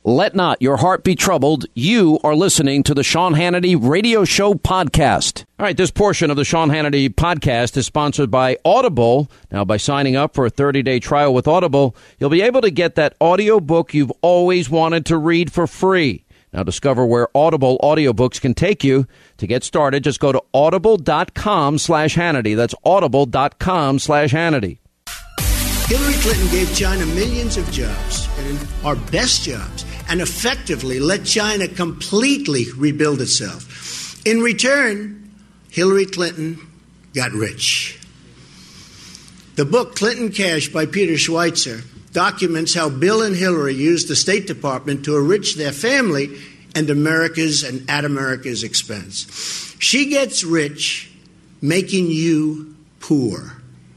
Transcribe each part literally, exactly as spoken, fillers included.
Let not your heart be troubled. You are listening to the Sean Hannity Radio Show podcast. All right, this portion of the Sean Hannity podcast is sponsored by Audible. Now, by signing up for a thirty-day trial with Audible, you'll be able to get that audiobook you've always wanted to read for free. Now, discover where Audible audiobooks can take you. To get started, just go to audible.com slash Hannity. That's audible.com slash Hannity. Hillary Clinton gave China millions of jobs, and our best jobs, and effectively let China completely rebuild itself. In return, Hillary Clinton got rich. The book Clinton Cash by Peter Schweitzer documents how Bill and Hillary used the State Department to enrich their family and America's and at America's expense. She gets rich, making you poor.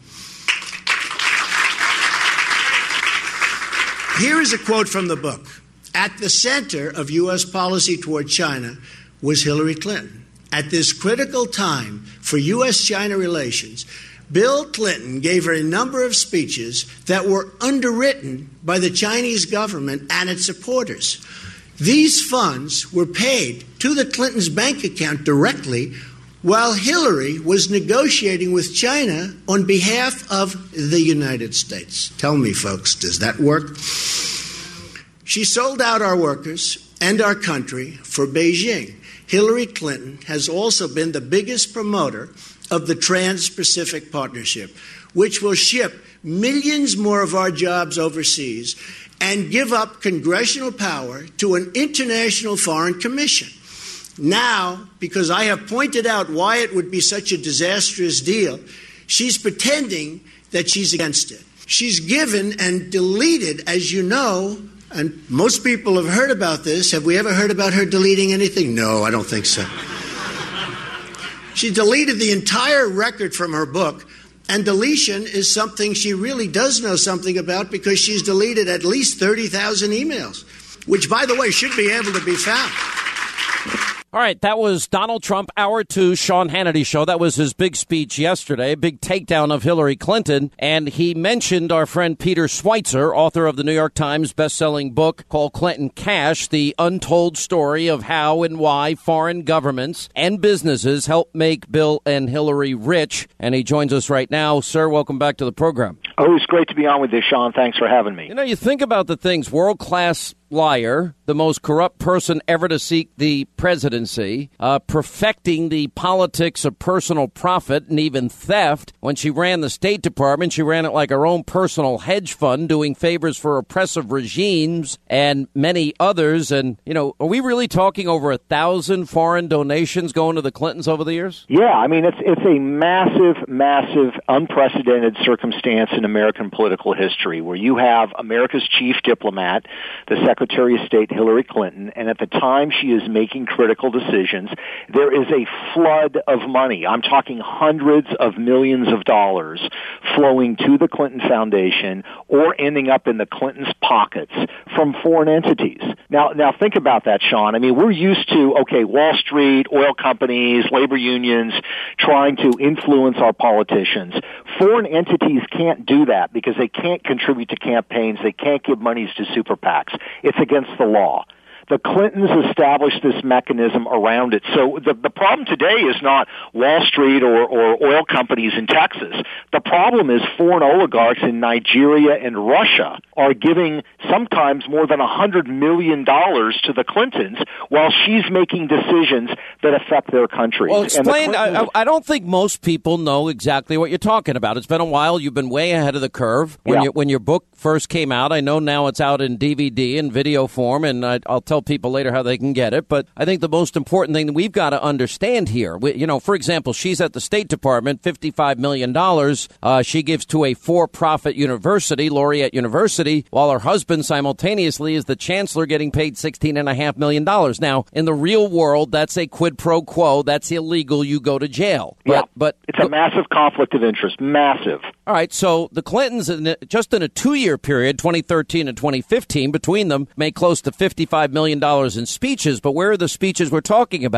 Here is a quote from the book. At the center of U S policy toward China was Hillary Clinton. At this critical time for U S China relations, Bill Clinton gave her a number of speeches that were underwritten by the Chinese government and its supporters. These funds were paid to the Clintons' bank account directly, while Hillary was negotiating with China on behalf of the United States. Tell me, folks, does that work? She sold out our workers and our country for Beijing. Hillary Clinton has also been the biggest promoter of the Trans-Pacific Partnership, which will ship millions more of our jobs overseas and give up congressional power to an international foreign commission. Now, because I have pointed out why it would be such a disastrous deal, she's pretending that she's against it. She's given and deleted, as you know, and most people have heard about this. Have we ever heard about her deleting anything? No, I don't think so. She deleted the entire record from her book, and deletion is something she really does know something about because she's deleted at least thirty thousand emails, which, by the way, should be able to be found. All right, that was Donald Trump, Hour two, Sean Hannity Show. That was his big speech yesterday, big takedown of Hillary Clinton. And he mentioned our friend Peter Schweitzer, author of the New York Times bestselling book called Clinton Cash, the untold story of how and why foreign governments and businesses help make Bill and Hillary rich. And he joins us right now. Sir, welcome back to the program. Oh, it's great to be on with you, Sean. Thanks for having me. You know, you think about the things, world-class liar, the most corrupt person ever to seek the presidency, uh, perfecting the politics of personal profit and even theft. When she ran the State Department, she ran it like her own personal hedge fund, doing favors for oppressive regimes and many others. And, you know, are we really talking over a thousand foreign donations going to the Clintons over the years? Yeah, I mean, it's it's a massive, massive, unprecedented circumstance in American political history where you have America's chief diplomat, the Secretary of State Hillary Clinton, and at the time she is making critical decisions, there is a flood of money. I'm talking hundreds of millions of dollars flowing to the Clinton Foundation or ending up in the Clintons' pockets from foreign entities. Now, now think about that, Sean. I mean, we're used to, okay, Wall Street, oil companies, labor unions trying to influence our politicians. Foreign entities can't do that because they can't contribute to campaigns. They can't give monies to super PACs. It's against the law. The Clintons established this mechanism around it. So the, the problem today is not Wall Street or, or oil companies in Texas. The problem is foreign oligarchs in Nigeria and Russia are giving sometimes more than one hundred million dollars to the Clintons while she's making decisions that affect their countries. Well, explain. The I, I don't think most people know exactly what you're talking about. It's been a while. You've been way ahead of the curve. When, yeah. you, when your book first came out, I know now it's out in D V D and video form, and I, I'll tell people later how they can get it. But I think the most important thing that we've got to understand here, we, you know, for example, she's at the State Department, fifty-five million dollars. Uh, she gives to a for-profit university, Laureate University, while her husband simultaneously is the chancellor getting paid sixteen point five million dollars. Now, in the real world, that's a quid pro quo. That's illegal. You go to jail. But, yeah, but it's a massive conflict of interest. Massive. All right. So the Clintons, in, just in a two-year period, twenty thirteen and twenty fifteen, between them, made close to fifty-five million dollars in speeches. But where are the speeches we're talking about?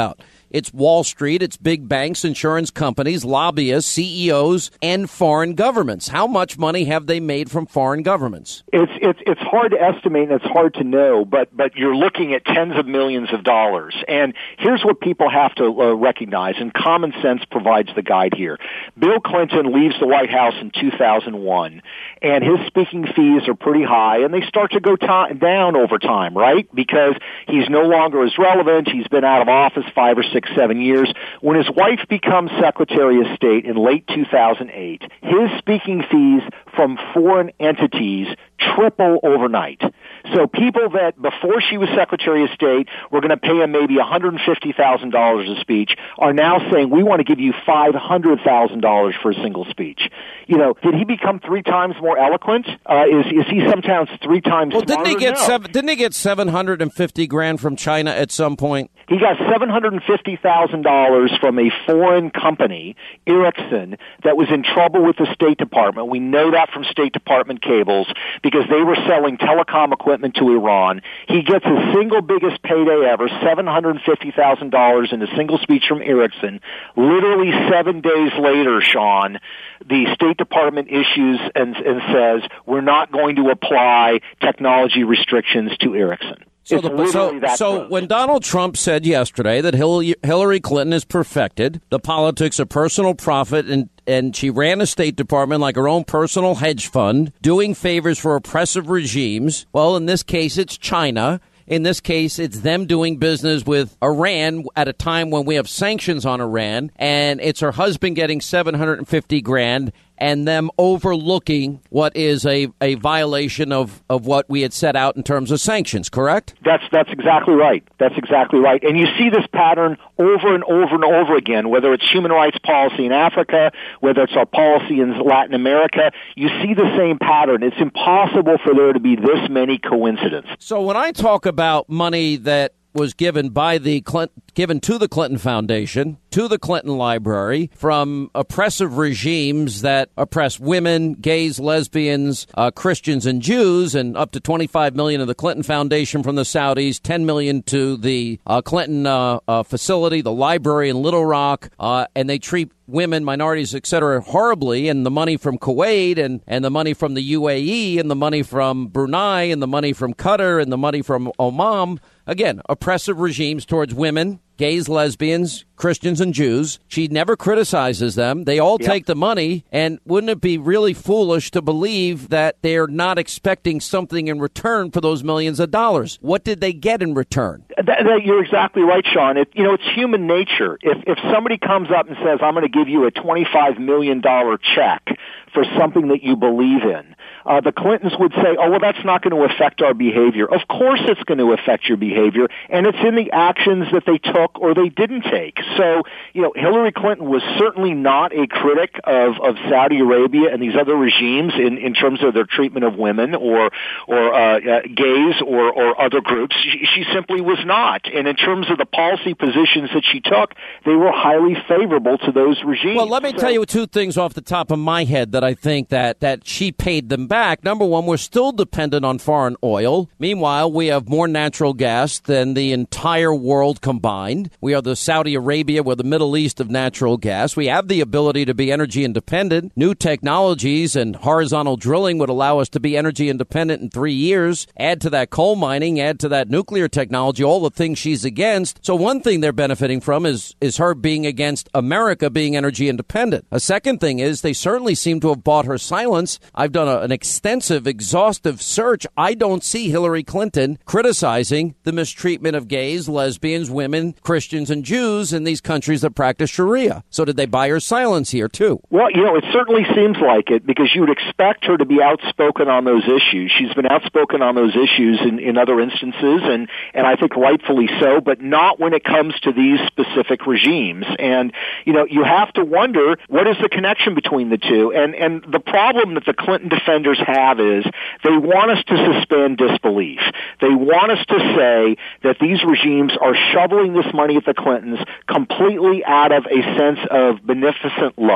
It's Wall Street, it's big banks, insurance companies, lobbyists, C E Os, and foreign governments. How much money have they made from foreign governments? It's it's it's hard to estimate and it's hard to know, but but you're looking at tens of millions of dollars. And here's what people have to uh, recognize, and common sense provides the guide here. Bill Clinton leaves the White House in two thousand one, and his speaking fees are pretty high, and they start to go to- down over time, right? Because he's no longer as relevant. He's been out of office five or six, seven years. When his wife becomes Secretary of State in late two thousand eight, his speaking fees from foreign entities triple overnight. So people that before she was Secretary of State were going to pay him maybe one hundred fifty thousand dollars a speech are now saying, we want to give you five hundred thousand dollars for a single speech. You know, did he become three times more eloquent? Uh, is, is he sometimes three times well, smarter? Didn't he get no. seven, didn't he get seven hundred fifty grand from China at some point? He got seven hundred fifty thousand dollars from a foreign company, Ericsson, that was in trouble with the State Department. We know that from State Department cables because they were selling telecom equipment to Iran. He gets his single biggest payday ever, seven hundred fifty thousand dollars in a single speech from Ericsson. Literally seven days later, Sean, the State Department issues and, and says, we're not going to apply technology restrictions to Ericsson. So, the, so, so when Donald Trump said yesterday that Hillary Clinton is perfected, the politics of personal profit, and, and she ran a State Department like her own personal hedge fund, doing favors for oppressive regimes, well, in this case, it's China. In this case, it's them doing business with Iran at a time when we have sanctions on Iran, and it's her husband getting seven hundred fifty grand and them overlooking what is a, a violation of, of what we had set out in terms of sanctions, correct? That's that's exactly right. That's exactly right. And you see this pattern over and over and over again, whether it's human rights policy in Africa, whether it's our policy in Latin America, you see the same pattern. It's impossible for there to be this many coincidences. So when I talk about money that was given by the Clinton, given to the Clinton Foundation, to the Clinton Library, from oppressive regimes that oppress women, gays, lesbians, uh, Christians, and Jews, and up to twenty-five million of the Clinton Foundation from the Saudis, ten million to the uh, Clinton uh, uh, facility, the library in Little Rock, uh, and they treat women, minorities, et cetera, horribly, and the money from Kuwait and, and the money from the U A E and the money from Brunei and the money from Qatar and the money from Oman. Again, oppressive regimes towards women, gays, lesbians, Christians, and Jews. She never criticizes them. They all yep. take the money. And wouldn't it be really foolish to believe that they're not expecting something in return for those millions of dollars? What did they get in return? That, that, you're exactly right, Sean. It, you know, it's human nature. If, if somebody comes up and says, I'm going to give you a twenty-five million dollars check for something that you believe in, uh, the Clintons would say, oh, well, that's not going to affect our behavior. Of course it's going to affect your behavior, and it's in the actions that they took or they didn't take. So, you know, Hillary Clinton was certainly not a critic of, of Saudi Arabia and these other regimes in, in terms of their treatment of women or or uh, uh, gays or, or other groups. She, she simply was not. And in terms of the policy positions that she took, they were highly favorable to those regimes. Well, let me so, tell you two things off the top of my head that I think that, that she paid them back. Number one, we're still dependent on foreign oil. Meanwhile, we have more natural gas than the entire world combined. We are the Saudi Arabia, we're the Middle East of natural gas. We have the ability to be energy independent. New technologies and horizontal drilling would allow us to be energy independent in three years. Add to that coal mining, add to that nuclear technology, all the things she's against. So one thing they're benefiting from is, is her being against America being energy independent. A second thing is they certainly seem to have bought her silence. I've done a, an extensive, exhaustive search. I don't see Hillary Clinton criticizing the mistreatment of gays, lesbians, women, Christians, and Jews in these countries that practice Sharia. So did they buy her silence here, too? Well, you know, it certainly seems like it because you would expect her to be outspoken on those issues. She's been outspoken on those issues in, in other instances, and, and I think rightfully so, but not when it comes to these specific regimes. And, you know, you have to wonder, what is the connection between the two? And, and the problem that the Clinton defenders have is they want us to suspend disbelief. They want us to say that these regimes are shoveling this money at the Clintons completely out of a sense of beneficent love.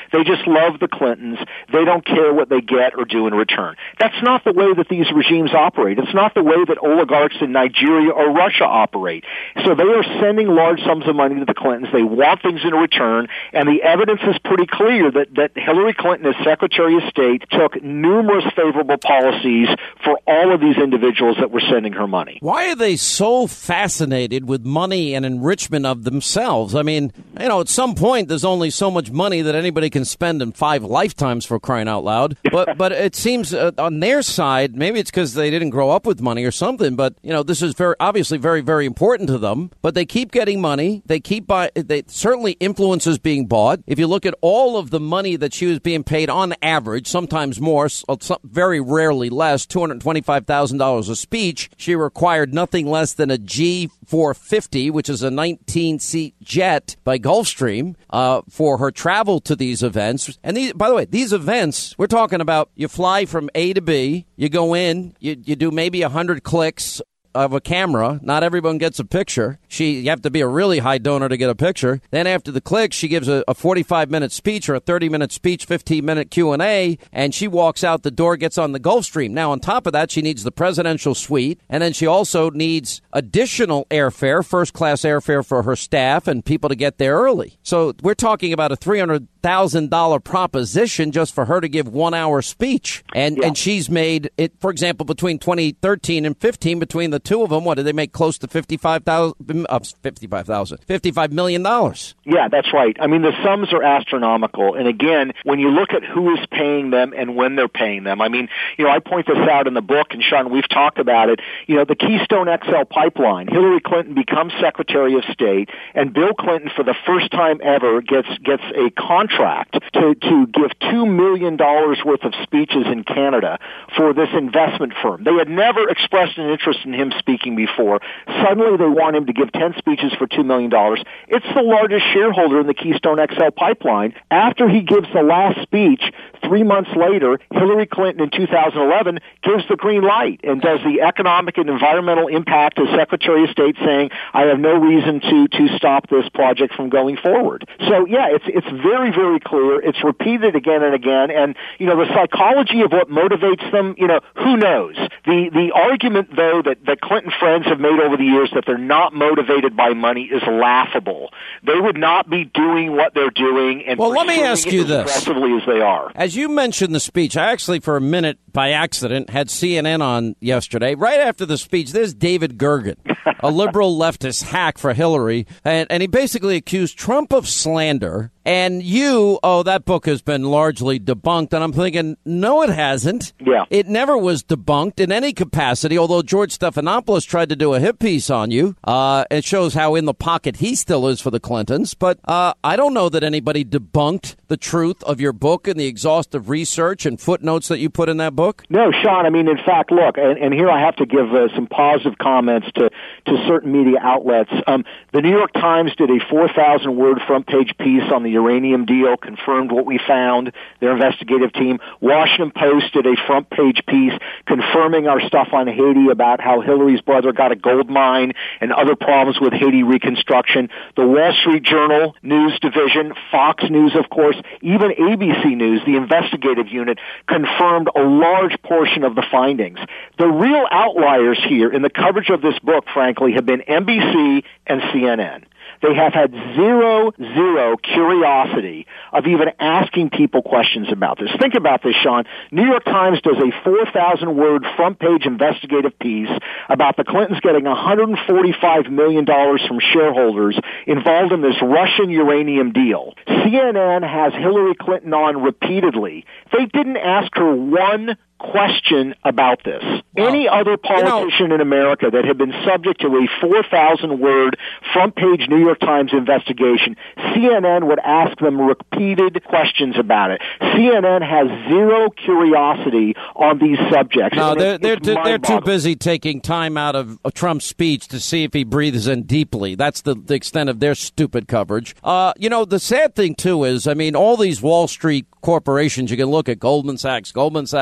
They just love the Clintons. They don't care what they get or do in return. That's not the way that these regimes operate. It's not the way that oligarchs in Nigeria or Russia operate. So they are sending large sums of money to the Clintons. They want things in return, and the evidence is pretty clear that, that Hillary Clinton, as Secretary of State, took numerous favorable policies for all of these individuals that were sending her money. Why are they so fascinated with money and enrichment of themselves? I mean, you know, at some point, there's only so much money that anybody can spend in five lifetimes, for crying out loud. But but it seems uh, on their side, maybe it's because they didn't grow up with money or something, but, you know, this is very obviously very, very important to them. But they keep getting money. They keep buy. They certainly influence is being bought. If you look at all of the money that she was being paid on average, sometimes more, very rarely less, two hundred twenty-five thousand dollars a speech, she required nothing less than a G four fifty, which is a nineteen-seat jet by Gulfstream, uh, for her travel to these events. And these, by the way, these events, we're talking about you fly from A to B, you go in, you, you do maybe one hundred clicks of a camera. Not everyone gets a picture. She, you have to be a really high donor to get a picture. Then after the click, she gives a, a forty-five minute speech or a thirty minute speech, fifteen minute Q and A, and she walks out the door, gets on the Gulfstream. Now, on top of that, she needs the presidential suite, and then she also needs additional airfare, first class airfare for her staff and people to get there early. So we're talking about a three hundred thousand dollars proposition just for her to give one hour speech. And, yeah. and she's made it, for example, between twenty thirteen and fifteen, between the two of them, what did they make? Close to fifty-five thousand, uh, fifty-five thousand, fifty-five million dollars. Yeah, that's right. I mean, the sums are astronomical. And again, when you look at who is paying them and when they're paying them, I mean, you know, I point this out in the book, and Sean, we've talked about it. You know, the Keystone X L pipeline, Hillary Clinton becomes Secretary of State, and Bill Clinton, for the first time ever, gets gets a contract to, to give two million dollars worth of speeches in Canada for this investment firm. They had never expressed an interest in him speaking before. Suddenly they want him to give ten speeches for two million dollars. It's the largest shareholder in the Keystone X L pipeline. After he gives the last speech, three months later, Hillary Clinton in two thousand eleven gives the green light and does the economic and environmental impact as Secretary of State, saying, I have no reason to, to stop this project from going forward. So, yeah, it's, it's very, very clear. It's repeated again and again. And, you know, the psychology of what motivates them, you know, who knows? The, the argument, though, that, that Clinton friends have made over the years that they're not motivated by money is laughable. They would not be doing what they're doing and well, let me ask you as this. aggressively as they are. As you mentioned the speech, I actually, for a minute, by accident, had C N N on yesterday. Right after the speech, there's David Gergen, a liberal leftist hack for Hillary, and, and he basically accused Trump of slander. And you, oh, that book has been largely debunked. And I'm thinking, no, it hasn't. Yeah. It never was debunked in any capacity, although George Stephanopoulos tried to do a hit piece on you. Uh, it shows how in the pocket he still is for the Clintons. But uh, I don't know that anybody debunked the truth of your book and the exhaustive research and footnotes that you put in that book. No, Sean, I mean, in fact, look, and, and here I have to give uh, some positive comments to, to certain media outlets. Um, the New York Times did a four thousand word front page piece on the uranium deal, confirmed what we found, their investigative team. Washington Post did a front page piece confirming our stuff on Haiti about how Hillary's brother got a gold mine and other problems with Haiti reconstruction. The Wall Street Journal News Division, Fox News, of course, even A B C News, the investigative unit, confirmed a large portion of the findings. The real outliers here in the coverage of this book, frankly, have been N B C and C N N. They have had zero, zero curiosity of even asking people questions about this. Think about this, Sean. New York Times does a four thousand word front-page investigative piece about the Clintons getting one hundred forty-five million dollars from shareholders involved in this Russian uranium deal. C N N has Hillary Clinton on repeatedly. They didn't ask her one question about this. Wow. Any other politician you know, in America that had been subject to a four thousand word front-page New York Times investigation, C N N would ask them repeated questions about it. C N N has zero curiosity on these subjects. No, they're, they're, too, they're too busy taking time out of a Trump's speech to see if he breathes in deeply. That's the, the extent of their stupid coverage. Uh, you know, the sad thing, too, is, I mean, all these Wall Street corporations, you can look at Goldman Sachs, Goldman Sachs, Goldman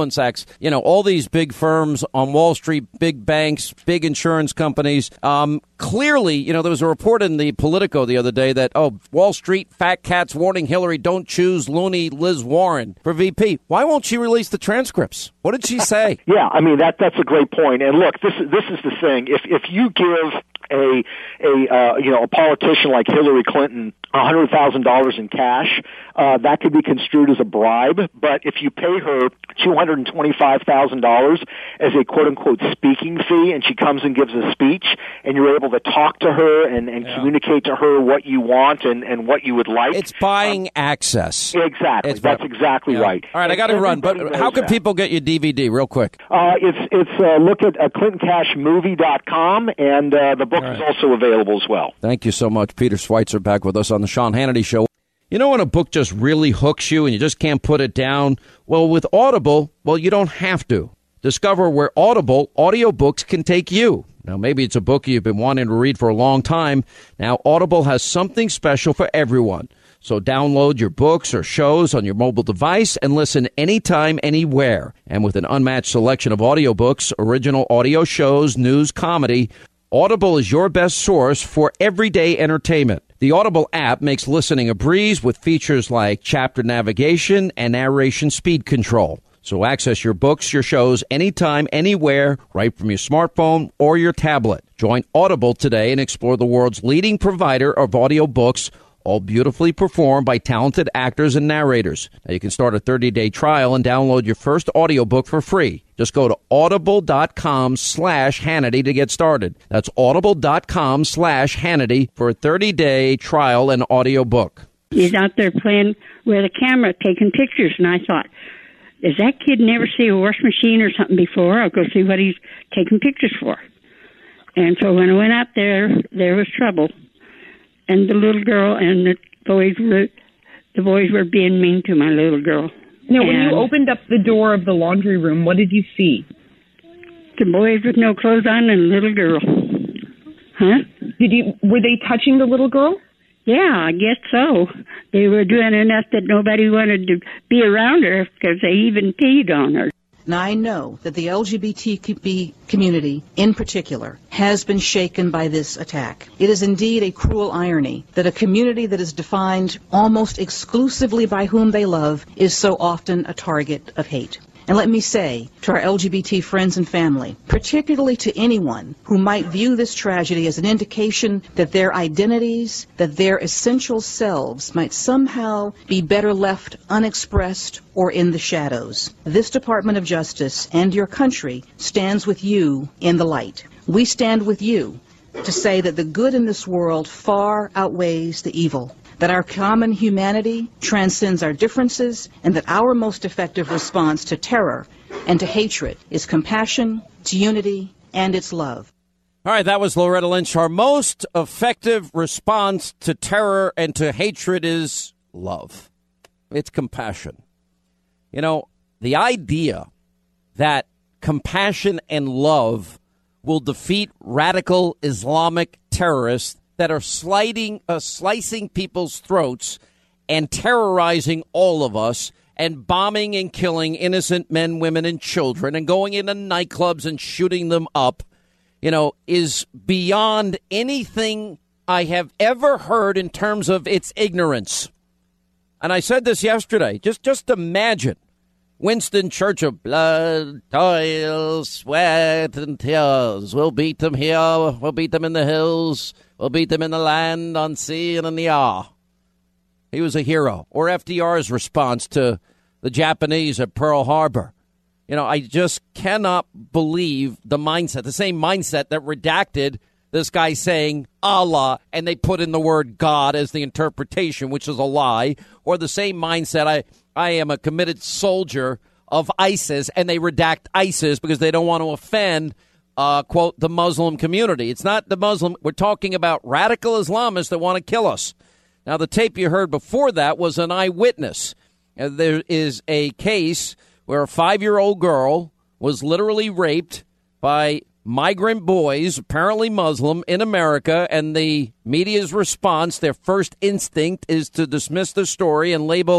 Goldman Sachs, you know, all these big firms on Wall Street, big banks, big insurance companies. Um, clearly, you know, there was a report in the Politico the other day that, oh, Wall Street fat cats warning Hillary, don't choose loony Liz Warren for V P. Why won't she release the transcripts? What did she say? Yeah, I mean, that that's a great point. And look, this this is the thing. If if you give a a uh, you know a politician like Hillary Clinton one hundred thousand dollars in cash, uh, that could be construed as a bribe. But if you pay her two hundred twenty-five thousand dollars as a quote-unquote speaking fee, and she comes and gives a speech, and you're able to talk to her and, and yeah. communicate to her what you want and, and what you would like. It's buying um, access. Exactly. It's That's exactly yeah. right. All right, I got to run, but how can that. people get your D V D real quick? Uh, it's it's uh, look at uh, clinton cash movie dot com, and uh, the book right. is also available as well. Thank you so much. Peter Schweitzer back with us on the Sean Hannity Show. You know when a book just really hooks you and you just can't put it down? Well, with Audible, well, you don't have to. Discover where Audible audiobooks can take you. Now, maybe it's a book you've been wanting to read for a long time. Now, Audible has something special for everyone. So download your books or shows on your mobile device and listen anytime, anywhere. And with an unmatched selection of audiobooks, original audio shows, news, comedy, Audible is your best source for everyday entertainment. The Audible app makes listening a breeze with features like chapter navigation and narration speed control. So access your books, your shows, anytime, anywhere, right from your smartphone or your tablet. Join Audible today and explore the world's leading provider of audiobooks, all beautifully performed by talented actors and narrators. Now, you can start a thirty-day trial and download your first audiobook for free. Just go to audible.com slash Hannity to get started. That's audible.com slash Hannity for a thirty-day trial and audiobook. He's out there playing with a camera, taking pictures, and I thought, does that kid never see a wash machine or something before? I'll go see what he's taking pictures for. And so when I went out there, there was trouble. And the little girl and the boys were, the boys were being mean to my little girl. Now, when you opened up the door of the laundry room, what did you see? The boys with no clothes on and a little girl. Huh? Did you? Were they touching the little girl? Yeah, I guess so. They were doing enough that nobody wanted to be around her because they even peed on her. Now, I know that the L G B T Q community, in particular, has been shaken by this attack. It is indeed a cruel irony that a community that is defined almost exclusively by whom they love is so often a target of hate. And let me say to our L G B T friends and family, particularly to anyone who might view this tragedy as an indication that their identities, that their essential selves might somehow be better left unexpressed or in the shadows. This Department of Justice and your country stands with you in the light. We stand with you to say that the good in this world far outweighs the evil, that our common humanity transcends our differences, and that our most effective response to terror and to hatred is compassion, to unity, and it's love. All right, that was Loretta Lynch. Our most effective response to terror and to hatred is love. It's compassion. You know, the idea that compassion and love will defeat radical Islamic terrorists that are sliding, uh, slicing people's throats and terrorizing all of us and bombing and killing innocent men, women, and children and going into nightclubs and shooting them up, you know, is beyond anything I have ever heard in terms of its ignorance. And I said this yesterday. Just, just imagine Winston Churchill, blood, toil, sweat, and tears. We'll beat them here. We'll beat them in the hills. We'll beat them in the land, on sea, and in the air. He was a hero. Or F D R's response to the Japanese at Pearl Harbor. You know, I just cannot believe the mindset, the same mindset that redacted this guy saying Allah, and they put in the word God as the interpretation, which is a lie. Or the same mindset, I, I am a committed soldier of ISIS, and they redact ISIS because they don't want to offend Uh, quote, the Muslim community. It's not the Muslim. We're talking about radical Islamists that want to kill us. Now, the tape you heard before that was an eyewitness. Uh, there is a case where a five-year-old girl was literally raped by migrant boys, apparently Muslim, in America, and the media's response, their first instinct is to dismiss the story and label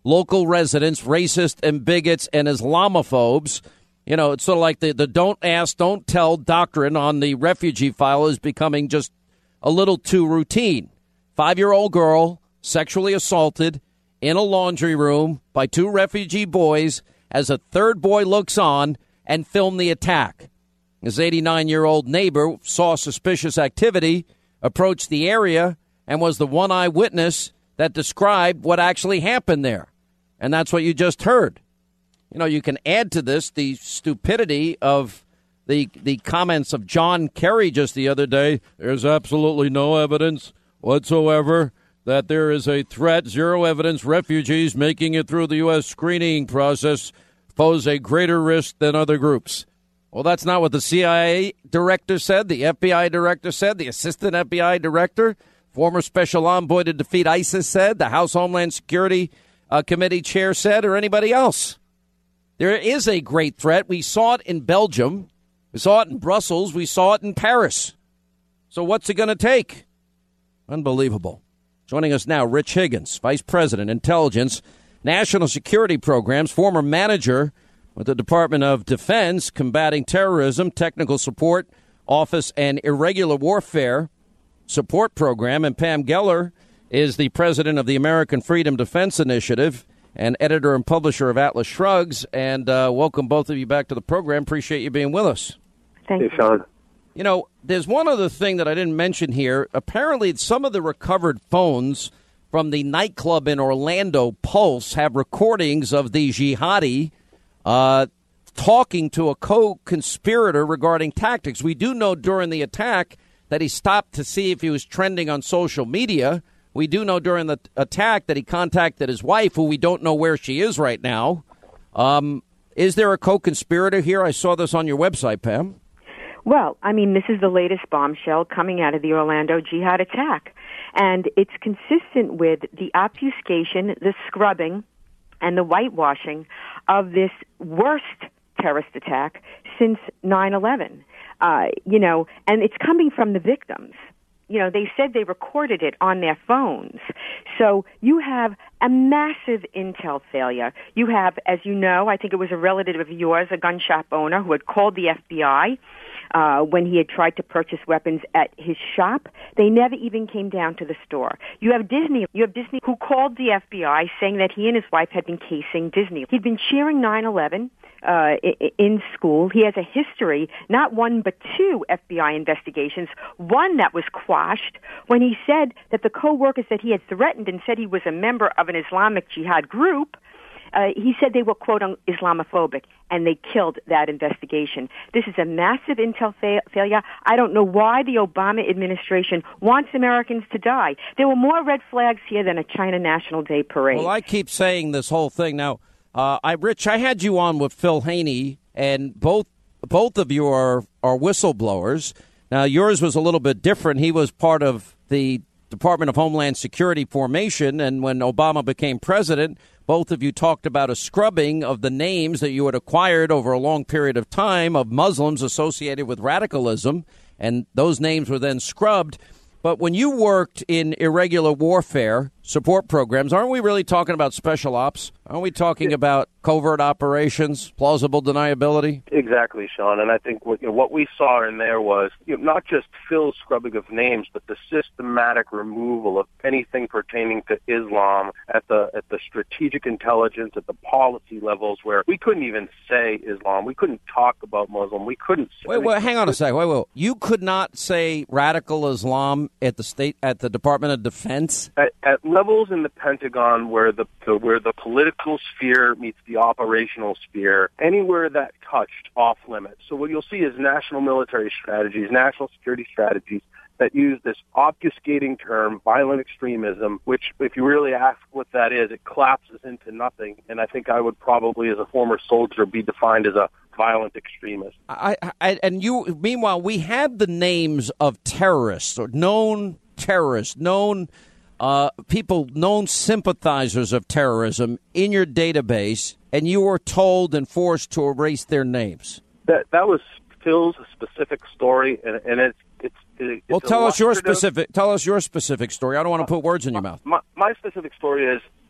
local residents, racist and bigots and Islamophobes. You know, it's sort of like the, the don't ask, don't tell doctrine on the refugee file is becoming just a little too routine. Five-year-old girl sexually assaulted in a laundry room by two refugee boys as a third boy looks on and filmed the attack. His eighty-nine-year-old neighbor saw suspicious activity, approached the area, and was the one eyewitness that described what actually happened there. And that's what you just heard. You know, you can add to this the stupidity of the the comments of John Kerry just the other day. There's absolutely no evidence whatsoever that there is a threat. Zero evidence. Refugees making it through the U S screening process pose a greater risk than other groups. Well, that's not what the C I A director said, the F B I director said, the assistant F B I director, former special envoy to defeat ISIS said, the House Homeland Security uh, Committee chair said, or anybody else. There is a great threat. We saw it in Belgium. We saw it in Brussels. We saw it in Paris. So what's it going to take? Unbelievable. Joining us now, Rich Higgins, Vice President, Intelligence, National Security Programs, former manager with the Department of Defense, Combating Terrorism, Technical Support Office, and Irregular Warfare Support Program. And Pam Geller is the president of the American Freedom Defense Initiative and editor and publisher of Atlas Shrugs. And uh, welcome both of you back to the program. Appreciate you being with us. Thank you, Sean. You know, there's one other thing that I didn't mention here. Apparently, some of the recovered phones from the nightclub in Orlando, Pulse, have recordings of the jihadi uh, talking to a co-conspirator regarding tactics. We do know during the attack that he stopped to see if he was trending on social media. We do know during the attack that he contacted his wife, who we don't know where she is right now. Um, is there a co-conspirator here? I saw this on your website, Pam. Well, I mean, this is the latest bombshell coming out of the Orlando jihad attack. And it's consistent with the obfuscation, the scrubbing, and the whitewashing of this worst terrorist attack since nine eleven. Uh, you know, and it's coming from the victims. You know, they said they recorded it on their phones. So you have a massive intel failure. You have, as you know, I think it was a relative of yours, a gun shop owner, who had called the F B I uh, when he had tried to purchase weapons at his shop. They never even came down to the store. You have Disney. You have Disney who called the F B I saying that he and his wife had been casing Disney. He'd been cheering nine eleven. Uh, in school. He has a history, not one but two F B I investigations, one that was quashed when he said that the co-workers that he had threatened and said he was a member of an Islamic Jihad group, uh, he said they were, quote, Islamophobic, and they killed that investigation. This is a massive intel fa- failure. I don't know why the Obama administration wants Americans to die. There were more red flags here than a China National Day parade. Well, I keep saying this whole thing now. Uh, I, Rich, I had you on with Phil Haney, and both both of you are, are whistleblowers. Now, yours was a little bit different. He was part of the Department of Homeland Security formation, and when Obama became president, both of you talked about a scrubbing of the names that you had acquired over a long period of time of Muslims associated with radicalism, and those names were then scrubbed. But when you worked in irregular warfare support programs, aren't we really talking about special ops? Aren't we talking yeah. about covert operations, plausible deniability? Exactly, Sean. And I think what, you know, what we saw in there was you know, not just Phil's scrubbing of names, but the systematic removal of anything pertaining to Islam at the at the strategic intelligence, at the policy levels, where we couldn't even say Islam. We couldn't talk about Muslim. We couldn't say... Wait, wait, hang on a second. Wait, wait. You could not say radical Islam at the state, at the Department of Defense? At, at levels in the Pentagon where the, the where the political sphere meets the operational sphere, anywhere that touched off limits. So what you'll see is national military strategies, national security strategies that use this obfuscating term, violent extremism, which, if you really ask what that is, it collapses into nothing. And I think I would probably, as a former soldier, be defined as a violent extremist. I, I, and you, meanwhile, we had the names of terrorists or known terrorists, known uh, people, known sympathizers of terrorism in your database, and you were told and forced to erase their names. That that was Phil's specific story, and, and it's it's. it's well, tell us your specific. Tell us your specific story. I don't want to put words in your mouth. My, my specific story is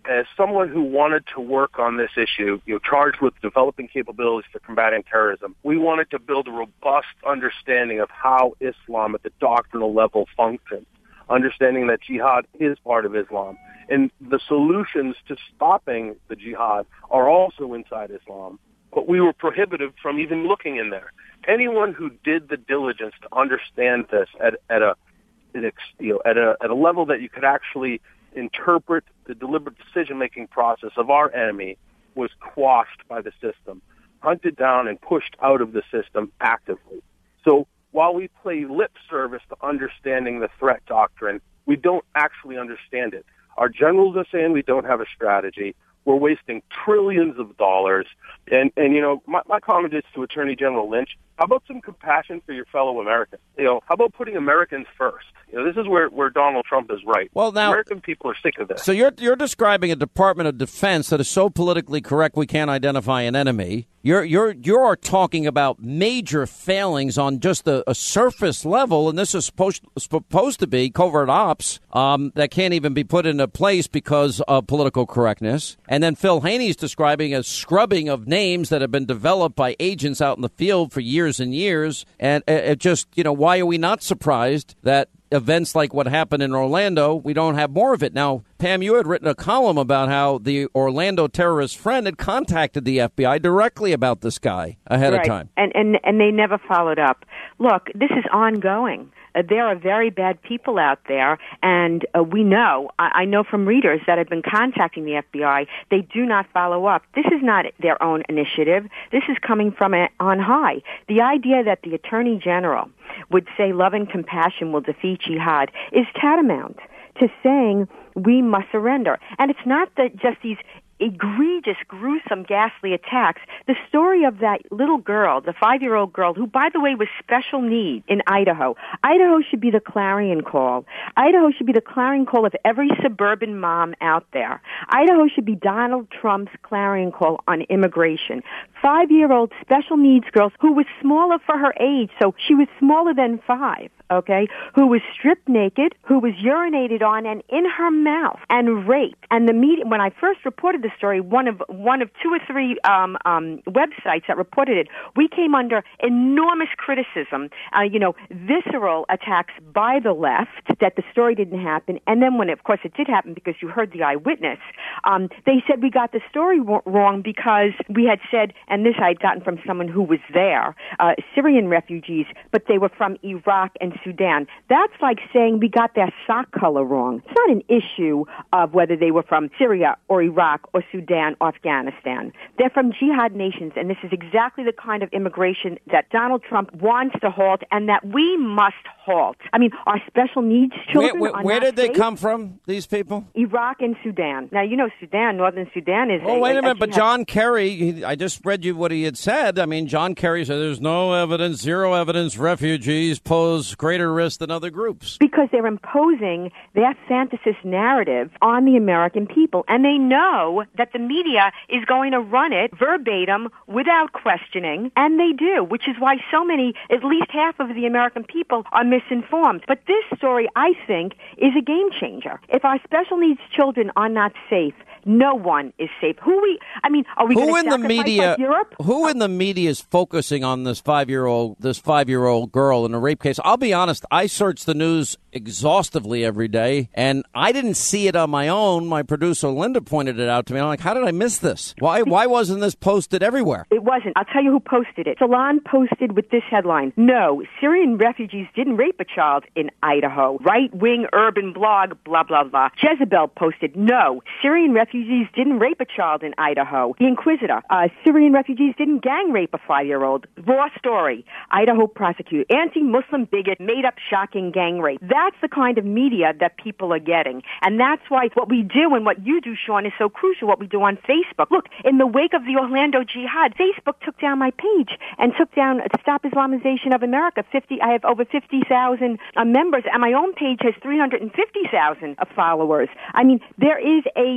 as someone who wanted to work on this issue, you know, charged with developing capabilities for combating terrorism, we wanted to build a robust understanding of how Islam at the doctrinal level functions, understanding that jihad is part of Islam. And the solutions to stopping the jihad are also inside Islam. But we were prohibited from even looking in there. Anyone who did the diligence to understand this at, at a you know, at a at a level that you could actually interpret the deliberate decision-making process of our enemy was quashed by the system, hunted down and pushed out of the system actively. So while we play lip service to understanding the threat doctrine, we don't actually understand it. Our generals are saying we don't have a strategy. We're wasting trillions of dollars. And, and you know, my, my comment is to Attorney General Lynch, how about some compassion for your fellow Americans? You know, how about putting Americans first? You know, this is where, where Donald Trump is right. Well, now, American people are sick of this. So you're you're describing a Department of Defense that is so politically correct we can't identify an enemy. You're you're you're talking about major failings on just a, a surface level, and this is supposed supposed to be covert ops um, that can't even be put into place because of political correctness. And then Phil Haney's describing a scrubbing of names that have been developed by agents out in the field for years and years. And it, it just, you know, why are we not surprised that events like what happened in Orlando, we don't have more of it? Now, Pam, you had written a column about how the Orlando terrorist friend had contacted the F B I directly about this guy ahead right. of time. And, and, and they never followed up. Look, this is ongoing. Uh, there are very bad people out there, and uh, we know, I, I know from readers that have been contacting the F B I, they do not follow up. This is not their own initiative. This is coming from a, on high. The idea that the Attorney General would say love and compassion will defeat jihad is tantamount to saying we must surrender. And it's not that just these egregious, gruesome, ghastly attacks. The story of that little girl, the five-year-old girl, who, by the way, was special need in Idaho. Idaho should be the clarion call. Idaho should be the clarion call of every suburban mom out there. Idaho should be Donald Trump's clarion call on immigration. Five-year-old special needs girls who was smaller for her age, so she was smaller than five, okay, who was stripped naked, who was urinated on and in her mouth and raped. And the media, when I first reported the story, one of one of two or three um, um, websites that reported it, we came under enormous criticism, uh, you know, visceral attacks by the left that the story didn't happen. And then when, of course, it did happen because you heard the eyewitness, um, they said we got the story wrong because we had said, and this I had gotten from someone who was there, uh, Syrian refugees, but they were from Iraq and Sudan. That's like saying we got their sock color wrong. It's not an issue of whether they were from Syria or Iraq or Sudan or Afghanistan. They're from jihad nations, and this is exactly the kind of immigration that Donald Trump wants to halt and that we must halt. I mean, our special needs children Where, where, where did they safe? come from, these people? Iraq and Sudan. Now, you know Sudan, northern Sudan is... Oh, a, wait a, a minute, a but John Kerry, he, I just read you what he had said. I mean, John Kerry said there's no evidence, zero evidence, refugees pose greater risk than other groups. Because they're imposing their fantasist narrative on the American people, and they know that the media is going to run it verbatim without questioning, and they do, which is why so many, at least half of the American people, are misinformed. But this story, I think, is a game changer. If our special needs children are not safe, no one is safe. Who we? I mean, are we going to sacrifice media, like Europe? Who in the media is focusing on this five-year-old, this five-year-old girl in a rape case? I'll be honest. I search the news exhaustively every day, and I didn't see it on my own. My producer Linda pointed it out to me. I'm like, how did I miss this? Why? Why wasn't this posted everywhere? It wasn't. I'll tell you who posted it. Salon posted with this headline: "No, Syrian refugees didn't rape a child in Idaho." Right-wing urban blog, blah blah blah. Jezebel posted: "No, Syrian refugees." Refugees didn't rape a child in Idaho. The Inquisitor, uh, Syrian refugees didn't gang rape a five-year-old. Raw story, Idaho prosecutor, anti-Muslim bigot, made up shocking gang rape. That's the kind of media that people are getting. And that's why what we do and what you do, Sean, is so crucial, what we do on Facebook. Look, in the wake of the Orlando jihad, Facebook took down my page and took down Stop Islamization of America. fifty, I have over fifty thousand uh, members, and my own page has three hundred fifty thousand uh, followers. I mean, there is a, there is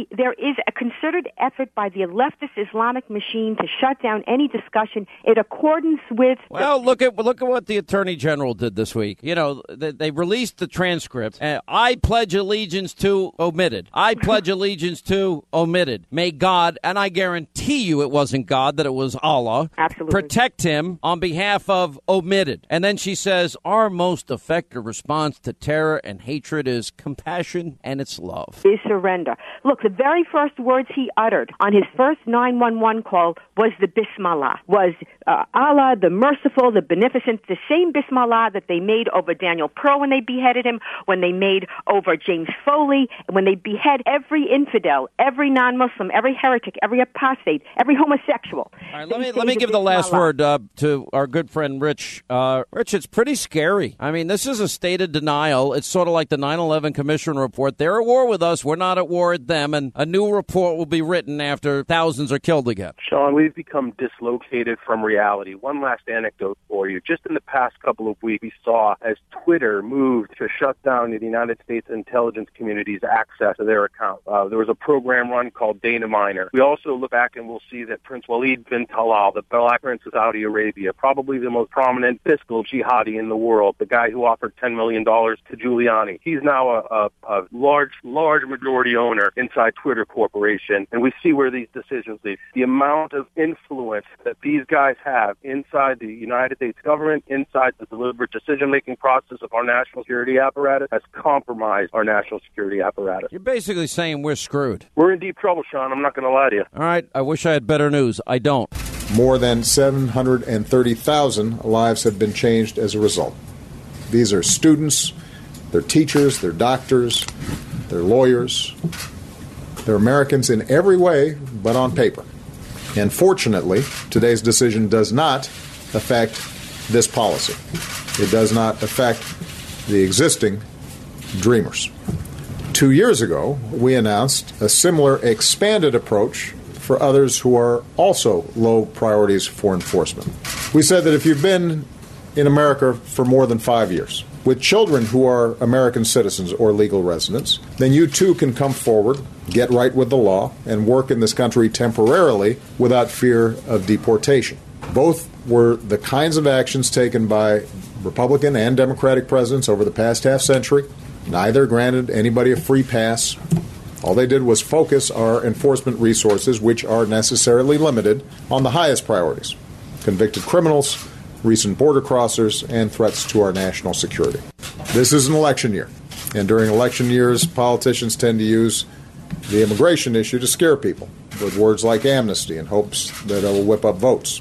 is a concerted effort by the leftist Islamic machine to shut down any discussion in accordance with... Well, look at look at what the Attorney General did this week. You know, they, they released the transcript. Uh, I pledge allegiance to omitted. I pledge allegiance to omitted. May God, and I guarantee you it wasn't God, that it was Allah. Absolutely. Protect him on behalf of omitted. And then she says, our most effective response to terror and hatred is compassion and it's love. Is surrender. Look, the very first words he uttered on his first nine one one call was the Bismillah, was uh, Allah, the merciful, the beneficent, the same Bismillah that they made over Daniel Pearl when they beheaded him, when they made over James Foley, when they behead every infidel, every non-Muslim, every heretic, every apostate, every homosexual. All right, let me let me give the last word uh, to our good friend Rich. Uh, Rich, it's pretty scary. I mean, this is a state of denial. It's sort of like the nine eleven Commission report. They're at war with us. We're not at war with them. And a new report will be written after thousands are killed again. Sean, we've become dislocated from reality. One last anecdote for you. Just in the past couple of weeks, we saw as Twitter moved to shut down the United States intelligence community's access to their account. Uh, there was a program run called Data Miner. We also look back and we'll see that Prince Walid bin Talal, the Black Prince of Saudi Arabia, probably the most prominent fiscal jihadi in the world, the guy who offered ten million dollars to Giuliani. He's now a, a, a large, large majority owner inside Twitter Corporation, and we see where these decisions lead. The amount of influence that these guys have inside the United States government, inside the deliberate decision-making process of our national security apparatus, has compromised our national security apparatus. You're basically saying we're screwed. We're in deep trouble, Sean. I'm not going to lie to you. All right. I wish I had better news. I don't. More than seven hundred thirty thousand lives have been changed as a result. These are students, they're teachers, they're doctors, they're lawyers. They're Americans in every way but on paper. And fortunately, today's decision does not affect this policy. It does not affect the existing Dreamers. Two years ago, we announced a similar expanded approach for others who are also low priorities for enforcement. We said that if you've been in America for more than five years, with children who are American citizens or legal residents, then you too can come forward, get right with the law, and work in this country temporarily without fear of deportation. Both were the kinds of actions taken by Republican and Democratic presidents over the past half century. Neither granted anybody a free pass. All they did was focus our enforcement resources, which are necessarily limited, on the highest priorities: convicted criminals, recent border crossers, and threats to our national security. This is an election year, and during election years, politicians tend to use the immigration issue to scare people with words like amnesty in hopes that it will whip up votes.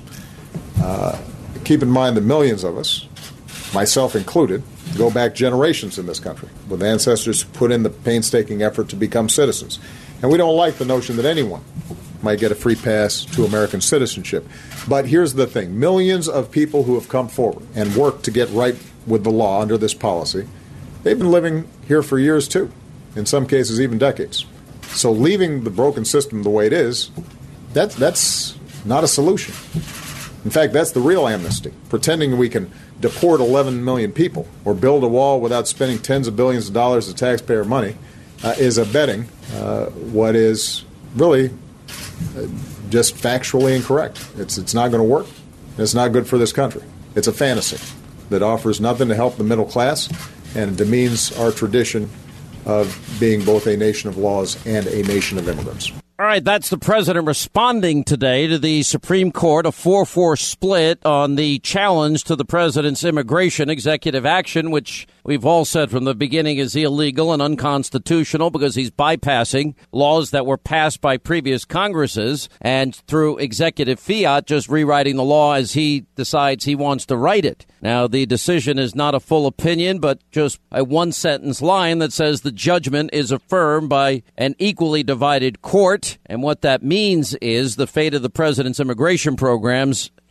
Uh, keep in mind that millions of us, myself included, go back generations in this country with ancestors who put in the painstaking effort to become citizens. And we don't like the notion that anyone might get a free pass to American citizenship. But here's the thing. Millions of people who have come forward and worked to get right with the law under this policy, they've been living here for years too, in some cases even decades. So leaving the broken system the way it is, that's, that's not a solution. In fact, that's the real amnesty. Pretending we can deport eleven million people or build a wall without spending tens of billions of dollars of taxpayer money uh, is abetting uh, what is really uh, just factually incorrect. It's, it's not going to work. It's not good for this country. It's a fantasy that offers nothing to help the middle class and demeans our tradition of being both a nation of laws and a nation of immigrants. All right, that's the president responding today to the Supreme Court, a four four split on the challenge to the president's immigration executive action, which we've all said from the beginning is illegal and unconstitutional because he's bypassing laws that were passed by previous Congresses and through executive fiat, just rewriting the law as he decides he wants to write it. Now, the decision is not a full opinion, but just a one-sentence line that says the judgment is affirmed by an equally divided court. And what that means is the fate of the president's immigration programs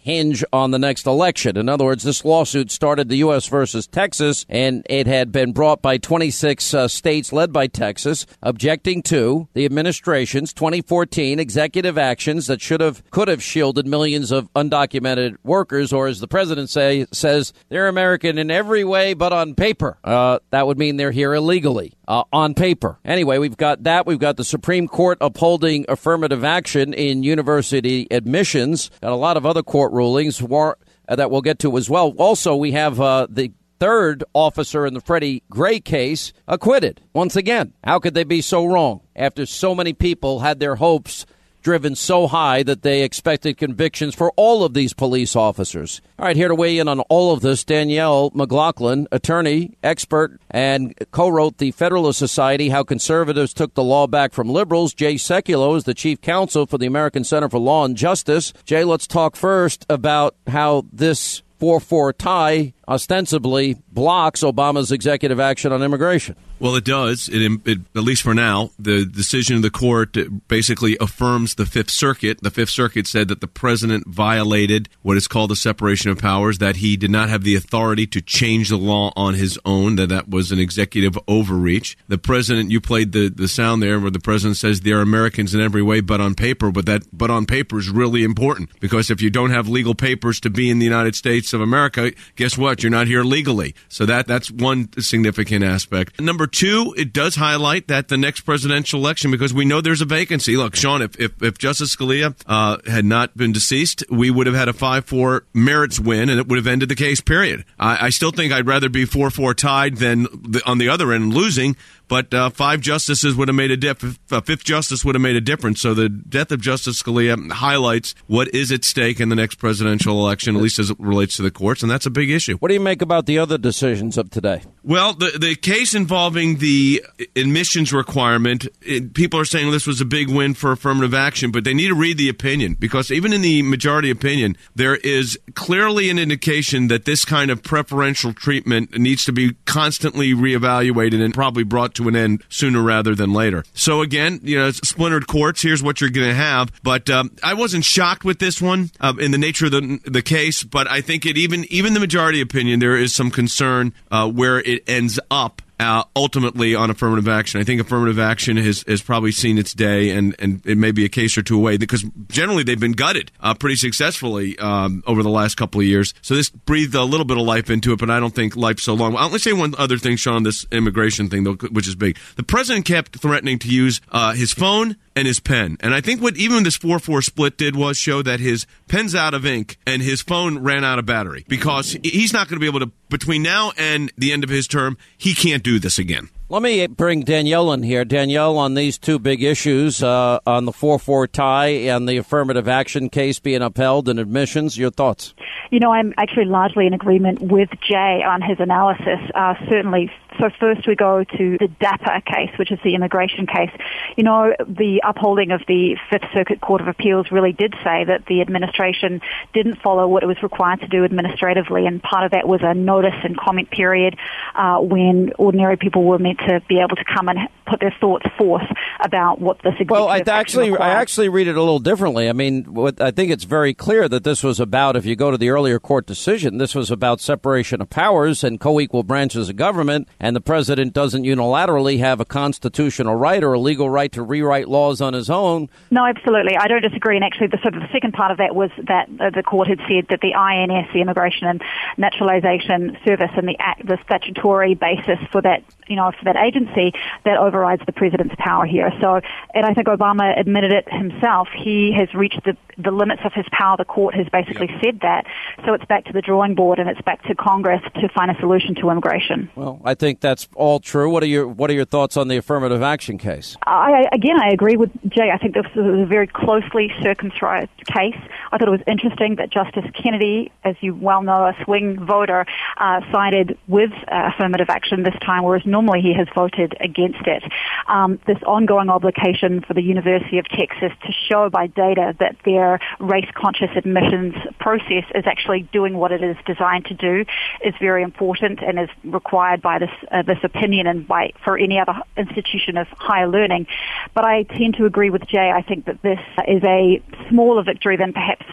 hinge on the next election. In other words, this lawsuit started the U S versus Texas, and it had been brought by twenty-six uh, states led by Texas, objecting to the administration's twenty fourteen executive actions that should have, could have shielded millions of undocumented workers, or as the president say, says, they're American in every way but on paper. Uh, that would mean they're here illegally. Uh, on paper. Anyway, we've got that. We've got the Supreme Court upholding affirmative action in university admissions. Got a lot of other court rulings war- uh, that we'll get to as well. Also, we have uh, the third officer in the Freddie Gray case acquitted. Once again, how could they be so wrong after so many people had their hopes driven so high that they expected convictions for all of these police officers? All right, here to weigh in on all of this, Danielle McLaughlin, attorney, expert, and co-wrote the Federalist Society, How Conservatives Took the Law Back from Liberals. Jay Sekulow is the chief counsel for the American Center for Law and Justice. Jay, let's talk first about how this four four tie ostensibly blocks Obama's executive action on immigration. Well, it does, it, it, at least for now. The decision of the court basically affirms the Fifth Circuit. The Fifth Circuit said that the president violated what is called the separation of powers, that he did not have the authority to change the law on his own, that that was an executive overreach. The president, you played the, the sound there where the president says they're Americans in every way but on paper, but that but on paper is really important, because if you don't have legal papers to be in the United States of America, guess what? You're not here legally. So that that's one significant aspect. Number two, it does highlight that the next presidential election, because we know there's a vacancy. Look, Sean, if if, if Justice Scalia uh, had not been deceased, we would have had a five four merits win, and it would have ended the case, period. I, I still think I'd rather be four four tied than the, on the other end losing. But uh, five justices would have made a difference. A fifth justice would have made a difference. So the death of Justice Scalia highlights what is at stake in the next presidential election, at least as it relates to the courts, and that's a big issue. What do you make about the other decisions of today? Well, the the case involving the admissions requirement, it, people are saying this was a big win for affirmative action, but they need to read the opinion, because even in the majority opinion, there is clearly an indication that this kind of preferential treatment needs to be constantly reevaluated and probably brought to an end sooner rather than later. So again, you know, splintered courts, here's what you're going to have. But um, I wasn't shocked with this one uh, in the nature of the, the case, but I think it even, even the majority opinion, there is some concern uh, where it ends up. Uh, ultimately on affirmative action. I think affirmative action has, has probably seen its day, and, and it may be a case or two away, because generally they've been gutted uh, pretty successfully um, over the last couple of years. So this breathed a little bit of life into it, but I don't think life's so long. I'll only say one other thing, Sean, this immigration thing, though, which is big. The president kept threatening to use uh, his phone and his pen. And I think what even this four four split did was show that his pen's out of ink and his phone ran out of battery, because he's not going to be able to, between now and the end of his term, he can't do this again. Let me bring Danielle in here. Danielle, on these two big issues, uh, on the four four tie and the affirmative action case being upheld in admissions, your thoughts? You know, I'm actually largely in agreement with Jay on his analysis, uh, certainly. So first we go to the DAPA case, which is the immigration case. You know, the upholding of the Fifth Circuit Court of Appeals really did say that the administration didn't follow what it was required to do administratively, and part of that was a notice and comment period uh, when ordinary people were meant to be able to come and put their thoughts forth about what this executive well, I actually, required. I actually read it a little differently. I mean, what, I think it's very clear that this was about, if you go to the earlier court decision, this was about separation of powers and co-equal branches of government, and the president doesn't unilaterally have a constitutional right or a legal right to rewrite laws on his own. No, absolutely. I don't disagree. And actually, the sort of the second part of that was that uh, the court had said that the I N S, the Immigration and Naturalization Service, and the act, the statutory basis for that, you know, for that agency, that overrides the president's power here. So, and I think Obama admitted it himself. He has reached the, the limits of his power. The court has basically yep. said that. So it's back to the drawing board, and it's back to Congress to find a solution to immigration. Well, I think that's all true. What are your What are your thoughts on the affirmative action case? I, again, I agree with Jay. I think this was a very closely circumscribed case. I thought it was interesting that Justice Kennedy, as you well know, a swing voter, uh, sided with uh, affirmative action this time, whereas normally he has voted against it. Um, this ongoing obligation for the University of Texas to show by data that their race-conscious admissions process is actually doing what it is designed to do is very important, and is required by this uh, this opinion and by for any other institution of higher learning. But I tend to agree with Jay. I think that this is a smaller victory than perhaps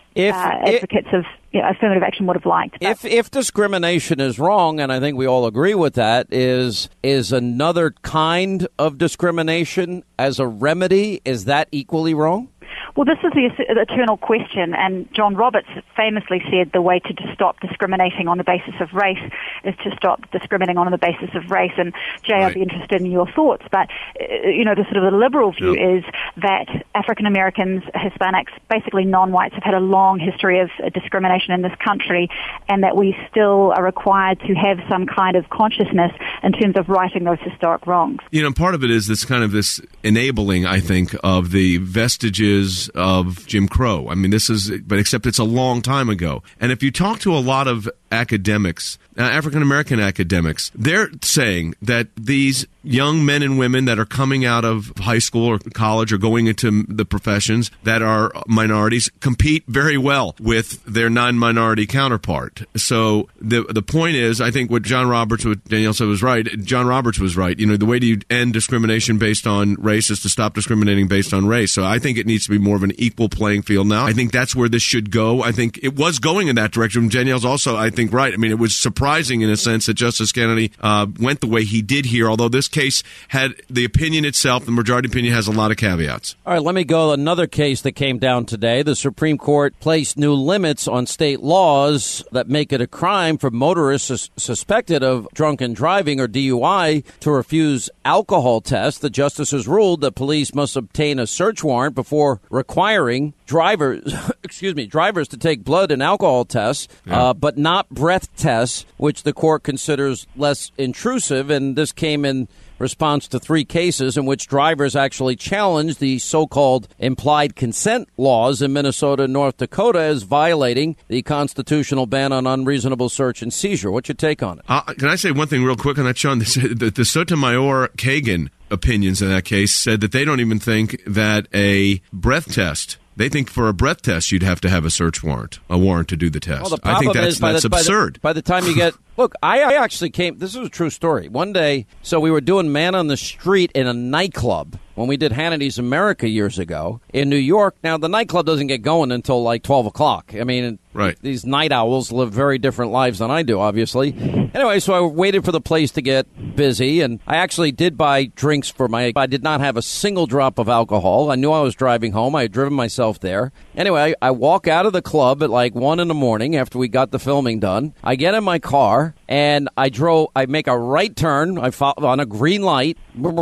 if, uh, advocates if, of you know, affirmative action would have liked. But if if discrimination is wrong, and I think we all agree with that, is is another kind of discrimination as a remedy, is that equally wrong? Well, this is the eternal question, and John Roberts famously said the way to stop discriminating on the basis of race is to stop discriminating on the basis of race. And Jay, right. I'd be interested in your thoughts, but you know, the sort of the liberal view yep. is that African Americans, Hispanics, basically non-whites, have had a long history of discrimination in this country, and that we still are required to have some kind of consciousness in terms of righting those historic wrongs. You know, part of it is this kind of this enabling, I think, of the vestiges of Jim Crow. I mean, this is, but except it's a long time ago. And if you talk to a lot of academics, uh, African American academics, they're saying that these young men and women that are coming out of high school or college or going into the professions that are minorities compete very well with their non-minority counterpart. So the the point is, I think what John Roberts, what Danielle said was right. John Roberts was right. You know, the way to end discrimination based on race is to stop discriminating based on race. So I think it needs to be more of an equal playing field now. I think that's where this should go. I think it was going in that direction. Danielle's also, I think, right. I mean, it was surprising in a sense that Justice Kennedy uh, went the way he did here, although this case had the opinion itself, the majority opinion has a lot of caveats. All right, let me go another case that came down today. The Supreme Court placed new limits on state laws that make it a crime for motorists sus- suspected of drunken driving or D U I to refuse alcohol tests. The justices ruled that police must obtain a search warrant before requiring drivers, excuse me, drivers to take blood and alcohol tests, yeah. uh, but not breath tests, which the court considers less intrusive. And this came in response to three cases in which drivers actually challenged the so-called implied consent laws in Minnesota and North Dakota as violating the constitutional ban on unreasonable search and seizure. What's your take on it? Uh, can I say one thing real quick on that, Sean? The, the, the Sotomayor-Kagan opinions in that case said that they don't even think that a breath test, they think for a breath test you'd have to have a search warrant, a warrant to do the test. Well, the I think that's, is by that's the, absurd. By the, by the time you get... Look, I, I actually came... This is a true story. One day, so we were doing Man on the Street in a nightclub when we did Hannity's America years ago in New York. Now, the nightclub doesn't get going until like twelve o'clock. I mean, right. These night owls live very different lives than I do, obviously. Anyway, so I waited for the place to get busy, and I actually did buy drinks for my... I did not have a single drop of alcohol. I knew I was driving home. I had driven myself there. Anyway, I, I walk out of the club at like one in the morning after we got the filming done. I get in my car, and I drove... I make a right turn. I follow on a green light.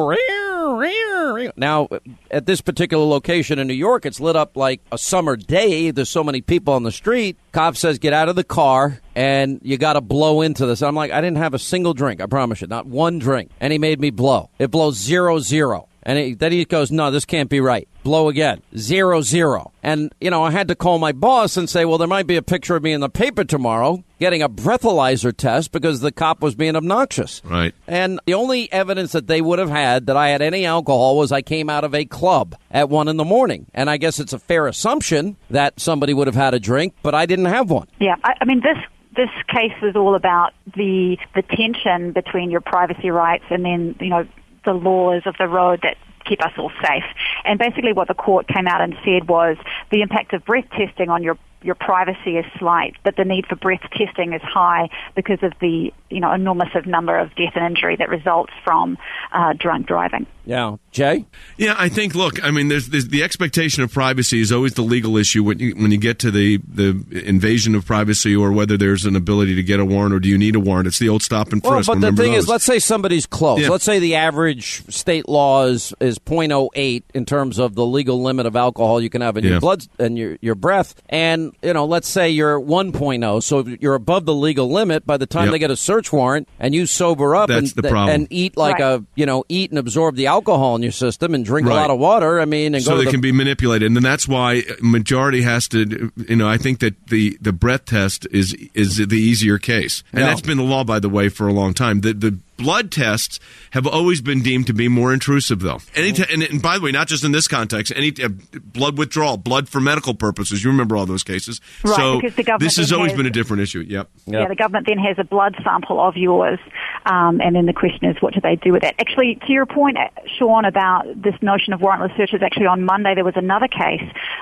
Now, at this particular location in New York, it's lit up like a summer day. There's so many people on the street. Cop says, get out of the car, and you got to blow into this. I'm like, I didn't have a single drink. I promise you, not one drink. And he made me blow. It blows zero, zero. And he, then he goes, no, this can't be right. Blow again. Zero, zero. And, you know, I had to call my boss and say, well, there might be a picture of me in the paper tomorrow getting a breathalyzer test because the cop was being obnoxious. Right. And the only evidence that they would have had that I had any alcohol was I came out of a club at one in the morning. And I guess it's a fair assumption that somebody would have had a drink, but I didn't have one. Yeah, I, I mean, this... This case is all about the the tension between your privacy rights and then, you know, the laws of the road that keep us all safe. And basically what the court came out and said was the impact of breath testing on your your privacy is slight, but the need for breath testing is high because of the, you know, enormous number of death and injury that results from uh, drunk driving. Yeah. Jay? Yeah, I think, look, I mean, there's, there's the expectation of privacy is always the legal issue when you, when you get to the, the invasion of privacy or whether there's an ability to get a warrant or do you need a warrant. It's the old stop and frisk. Well, but Remember the thing those. is, let's say somebody's close. Yeah. Let's say the average state law is, is point oh eight in terms of the legal limit of alcohol you can have in yeah. your blood and your, your breath. And, you know, let's say you're one point oh, so you're above the legal limit. By the time yep. they get a search warrant and you sober up That's and, the problem. and eat like right. a, you know, eat and absorb the alcohol in your system and drink right. a lot of water, I mean, and so go they to the, can be manipulated. And then that's why majority has to, you know, I think that the, the breath test is is the easier case. And no. that's been the law, by the way, for a long time. The, the blood tests have always been deemed to be more intrusive, though. Any t- and, and by the way, not just in this context, any t- uh, blood withdrawal, blood for medical purposes. You remember all those cases. Right, so because the government this has always has, been a different issue. Yep. Yeah, yep. the government then has a blood sample of yours, um, and then the question is, what do they do with that? Actually, to your point, Sean, about this notion of warrantless searches, actually on Monday there was another case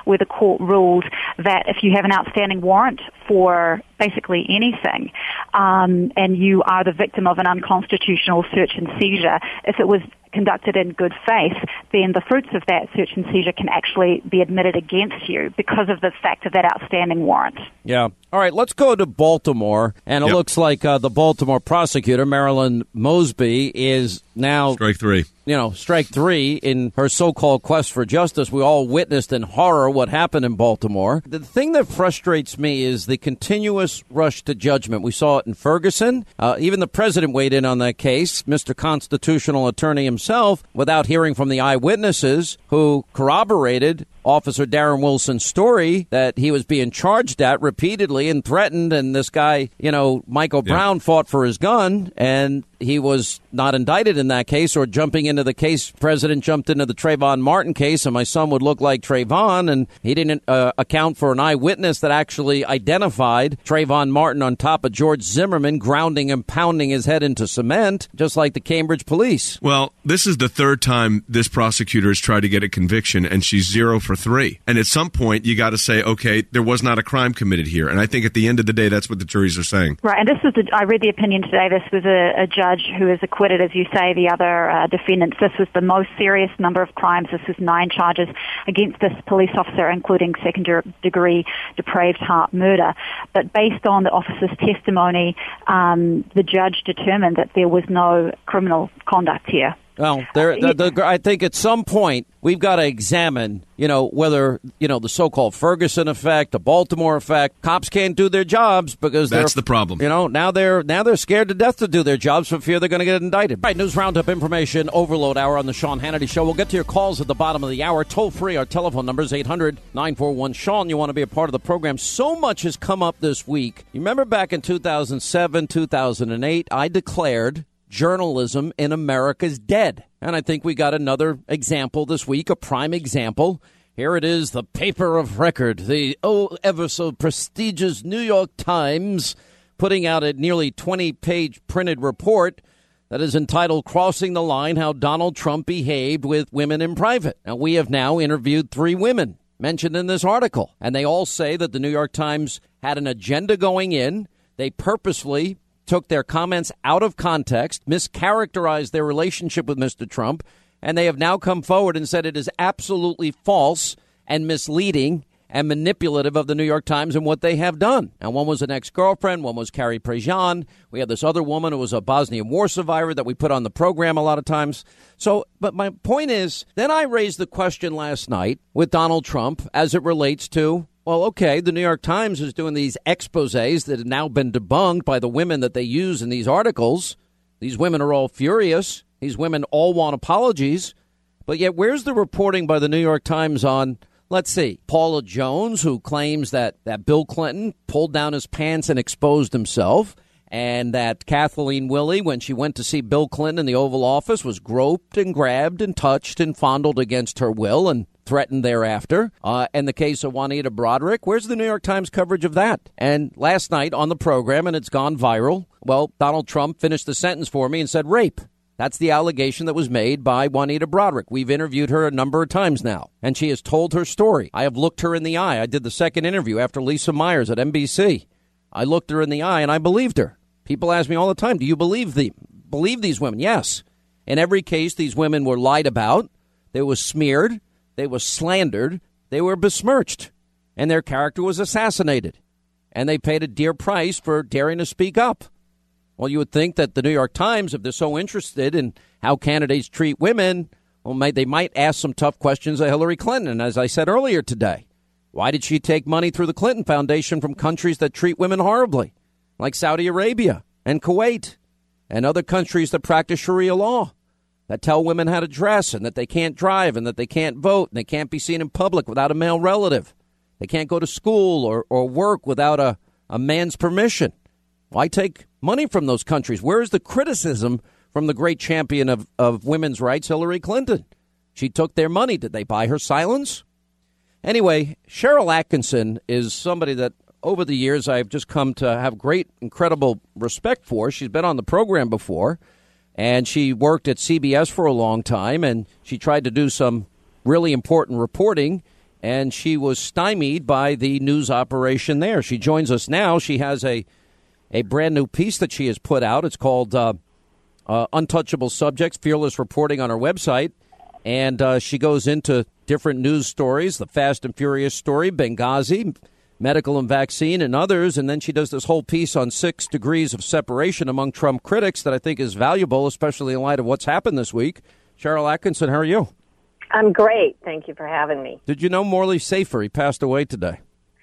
where the court ruled that if you have an outstanding warrant for basically anything, um, and you are the victim of an unconstitutional search and seizure, if it was conducted in good faith, then the fruits of that search and seizure can actually be admitted against you because of the fact of that outstanding warrant. Yeah. All right, let's go to Baltimore. And it yep. looks like uh, the Baltimore prosecutor, Marilyn Mosby, is now... Strike three. You know, strike three in her so-called quest for justice. We all witnessed in horror what happened in Baltimore. The thing that frustrates me is the continuous rush to judgment. We saw it in Ferguson. Uh, even the president weighed in on that case, Mister Constitutional Attorney himself, without hearing from the eyewitnesses who corroborated Officer Darren Wilson's story that he was being charged at repeatedly and threatened. And this guy, you know, Michael yeah. Brown fought for his gun, and he was not indicted in that case, or jumping into the case. President jumped into the Trayvon Martin case, and my son would look like Trayvon, and he didn't uh, account for an eyewitness that actually identified Trayvon Martin on top of George Zimmerman, grounding and pounding his head into cement, just like the Cambridge police. Well, this is the third time this prosecutor has tried to get a conviction, and she's zero for three. And at some point, you got to say, okay, there was not a crime committed here. And I think at the end of the day, that's what the juries are saying. Right, and this was, the, I read the opinion today, this was a, a judge who is acquitted, as you say, the other uh, defendants. This was the most serious number of crimes. This was nine charges against this police officer, including second-degree depraved heart murder. But based on the officer's testimony, um, the judge determined that there was no criminal conduct here. Well, there, the, the, I think at some point we've got to examine, you know, whether, you know, the so-called Ferguson effect, the Baltimore effect. Cops can't do their jobs because that's they're, the problem. You know, now they're now they're scared to death to do their jobs for fear they're going to get indicted. All right, News Roundup Information Overload Hour on the Sean Hannity Show. We'll get to your calls at the bottom of the hour. Toll free. Our telephone number is eight hundred nine four one Sean. You want to be a part of the program. So much has come up this week. You remember back in two thousand seven, two thousand eight, I declared journalism in America is dead. And I think we got another example this week, a prime example. Here it is, the paper of record, the oh ever so prestigious New York Times, putting out a nearly twenty-page printed report that is entitled Crossing the Line, How Donald Trump Behaved with Women in Private. Now, we have now interviewed three women mentioned in this article, and they all say that the New York Times had an agenda going in. They purposefully took their comments out of context, mischaracterized their relationship with Mister Trump, and they have now come forward and said it is absolutely false and misleading and manipulative of the New York Times and what they have done. And one was an ex-girlfriend, one was Carrie Prejean. We have this other woman who was a Bosnian war survivor that we put on the program a lot of times. So, but my point is, then I raised the question last night with Donald Trump as it relates to, well, okay, the New York Times is doing these exposés that have now been debunked by the women that they use in these articles. These women are all furious. These women all want apologies. But yet, where's the reporting by the New York Times on, let's see, Paula Jones, who claims that, that Bill Clinton pulled down his pants and exposed himself, and that Kathleen Willey, when she went to see Bill Clinton in the Oval Office, was groped and grabbed and touched and fondled against her will and threatened thereafter. Uh, and the case of Juanita Broaddrick, where's the New York Times coverage of that? And last night on the program, and it's gone viral, well, Donald Trump finished the sentence for me and said rape. That's the allegation that was made by Juanita Broaddrick. We've interviewed her a number of times now, and she has told her story. I have looked her in the eye. I did the second interview after Lisa Myers at N B C. I looked her in the eye, and I believed her. People ask me all the time, do you believe the believe these women? Yes. In every case, these women were lied about. They were smeared. They were slandered. They were besmirched. And their character was assassinated. And they paid a dear price for daring to speak up. Well, you would think that the New York Times, if they're so interested in how candidates treat women, well, may, they might ask some tough questions of Hillary Clinton. And as I said earlier today, why did she take money through the Clinton Foundation from countries that treat women horribly, like Saudi Arabia and Kuwait and other countries that practice Sharia law, that tell women how to dress and that they can't drive and that they can't vote and they can't be seen in public without a male relative. They can't go to school or, or work without a, a man's permission. Why take money from those countries? Where is the criticism from the great champion of, of women's rights, Hillary Clinton? She took their money. Did they buy her silence? Anyway, Sharyl Attkisson is somebody that over the years I've just come to have great, incredible respect for. She's been on the program before, and she worked at C B S for a long time, and she tried to do some really important reporting and she was stymied by the news operation there. She joins us now. She has a a brand new piece that she has put out. It's called uh, uh, Untouchable Subjects, Fearless Reporting on her website. And uh, she goes into different news stories, the Fast and Furious story, Benghazi, medical and vaccine, and others. And then she does this whole piece on six degrees of separation among Trump critics that I think is valuable, especially in light of what's happened this week. Sharyl Attkisson, how are you? I'm great. Thank you for having me. Did you know Morley Safer? He passed away today.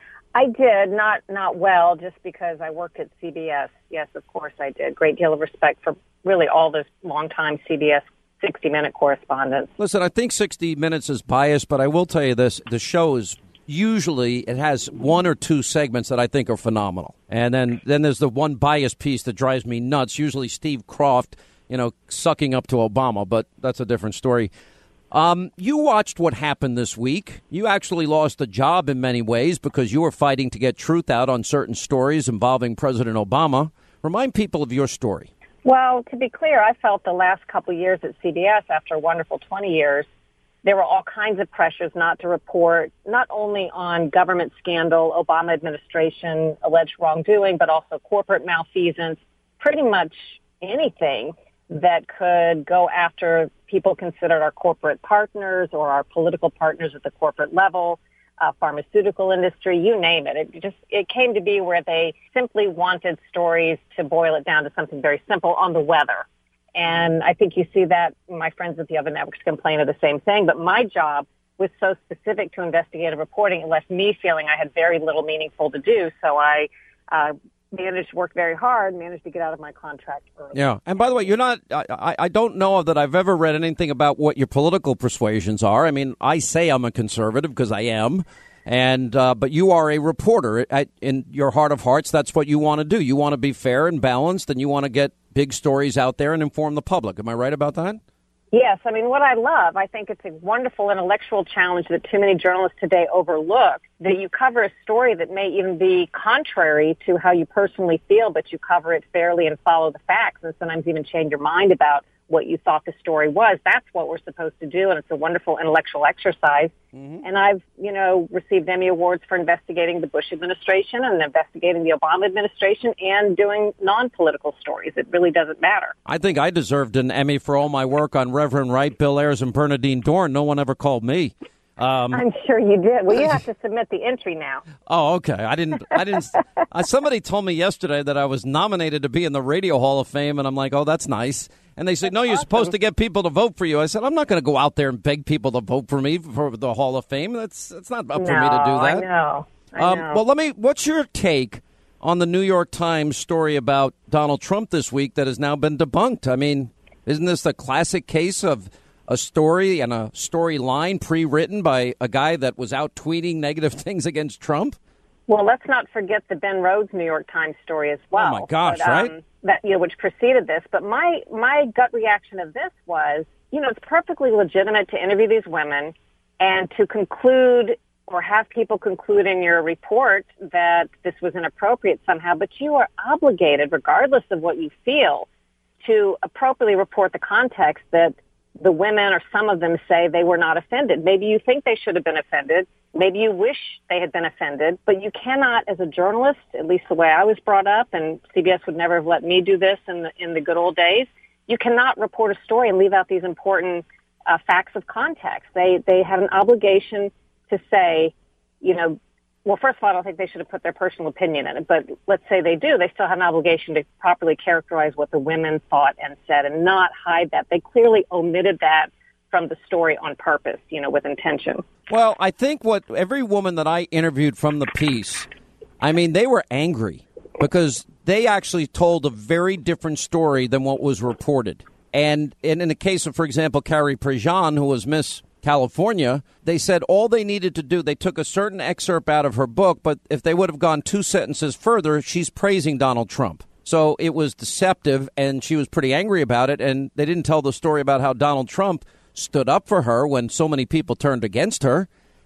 I did, not not well, just because I worked at C B S. Yes, of course I did. Great deal of respect for really all those longtime C B S sixty minute correspondents. Listen, I think sixty minutes is biased, but I will tell you this. The show is usually, it has one or two segments that I think are phenomenal. And then, then there's the one biased piece that drives me nuts, usually Steve Kroft, you know, sucking up to Obama, but that's a different story. Um, you watched what happened this week. You actually lost a job in many ways because you were fighting to get truth out on certain stories involving President Obama. Remind people of your story. Well, to be clear, I felt the last couple of years at C B S, after a wonderful twenty years, there were all kinds of pressures not to report, not only on government scandal, Obama administration, alleged wrongdoing, but also corporate malfeasance, pretty much anything that could go after people considered our corporate partners or our political partners at the corporate level, uh, pharmaceutical industry, you name it. It just, it came to be where they simply wanted stories to boil it down to something very simple on the weather. And I think you see that my friends at the other networks complain of the same thing. But my job was so specific to investigative reporting, it left me feeling I had very little meaningful to do. So I, uh, managed to work very hard, managed to get out of my contract early. Yeah. And by the way, you're not, I, I don't know that I've ever read anything about what your political persuasions are. I mean, I say I'm a conservative because I am. And, uh, but you are a reporter. At, in your heart of hearts, that's what you want to do. You want to be fair and balanced, and you want to get big stories out there and inform the public. Am I right about that? Yes. I mean, what I love, I think it's a wonderful intellectual challenge that too many journalists today overlook, that you cover a story that may even be contrary to how you personally feel, but you cover it fairly and follow the facts, and sometimes even change your mind about what you thought the story was. That's what we're supposed to do, and it's a wonderful intellectual exercise. Mm-hmm. And I've, you know, received Emmy Awards for investigating the Bush administration and investigating the Obama administration and doing non-political stories. It really doesn't matter. I think I deserved an Emmy for all my work on Reverend Wright, Bill Ayers, and Bernadine Dorn. No one ever called me. Um, I'm sure you did. Well, you have to submit the entry now. Oh, okay. I didn't. I didn't. uh, somebody told me yesterday that I was nominated to be in the Radio Hall of Fame, and I'm like, oh, that's nice. And they said, that's no, you're awesome. supposed to get people to vote for you. I said, I'm not going to go out there and beg people to vote for me for the Hall of Fame. That's that's not up no, for me to do that. I know. I um, know. Well, let me. What's your take on the New York Times story about Donald Trump this week that has now been debunked? I mean, isn't this the classic case of a story and a storyline pre-written by a guy that was out tweeting negative things against Trump? Well, let's not forget the Ben Rhodes New York Times story as well. Oh, my gosh, but, um, right? That, you know, which preceded this. But my, my gut reaction of this was, you know, it's perfectly legitimate to interview these women and to conclude or have people conclude in your report that this was inappropriate somehow, but you are obligated, regardless of what you feel, to appropriately report the context that the women or some of them say they were not offended. Maybe you think they should have been offended. Maybe you wish they had been offended, but you cannot, as a journalist, at least the way I was brought up, and C B S would never have let me do this in the, in the good old days, you cannot report a story and leave out these important uh, facts of context. They, they have an obligation to say, you know, well, first of all, I don't think they should have put their personal opinion in it, but let's say they do. They still have an obligation to properly characterize what the women thought and said and not hide that. They clearly omitted that from the story on purpose, you know, with intention. Well, I think what every woman that I interviewed from the piece, I mean, they were angry because they actually told a very different story than what was reported. And, and in the case of, for example, Carrie Prejean, who was Miss California, they said all they needed to do, they took a certain excerpt out of her book, but if they would have gone two sentences further, she's praising Donald Trump. So it was deceptive, and she was pretty angry about it, and they didn't tell the story about how Donald Trump stood up for her when so many people turned against her.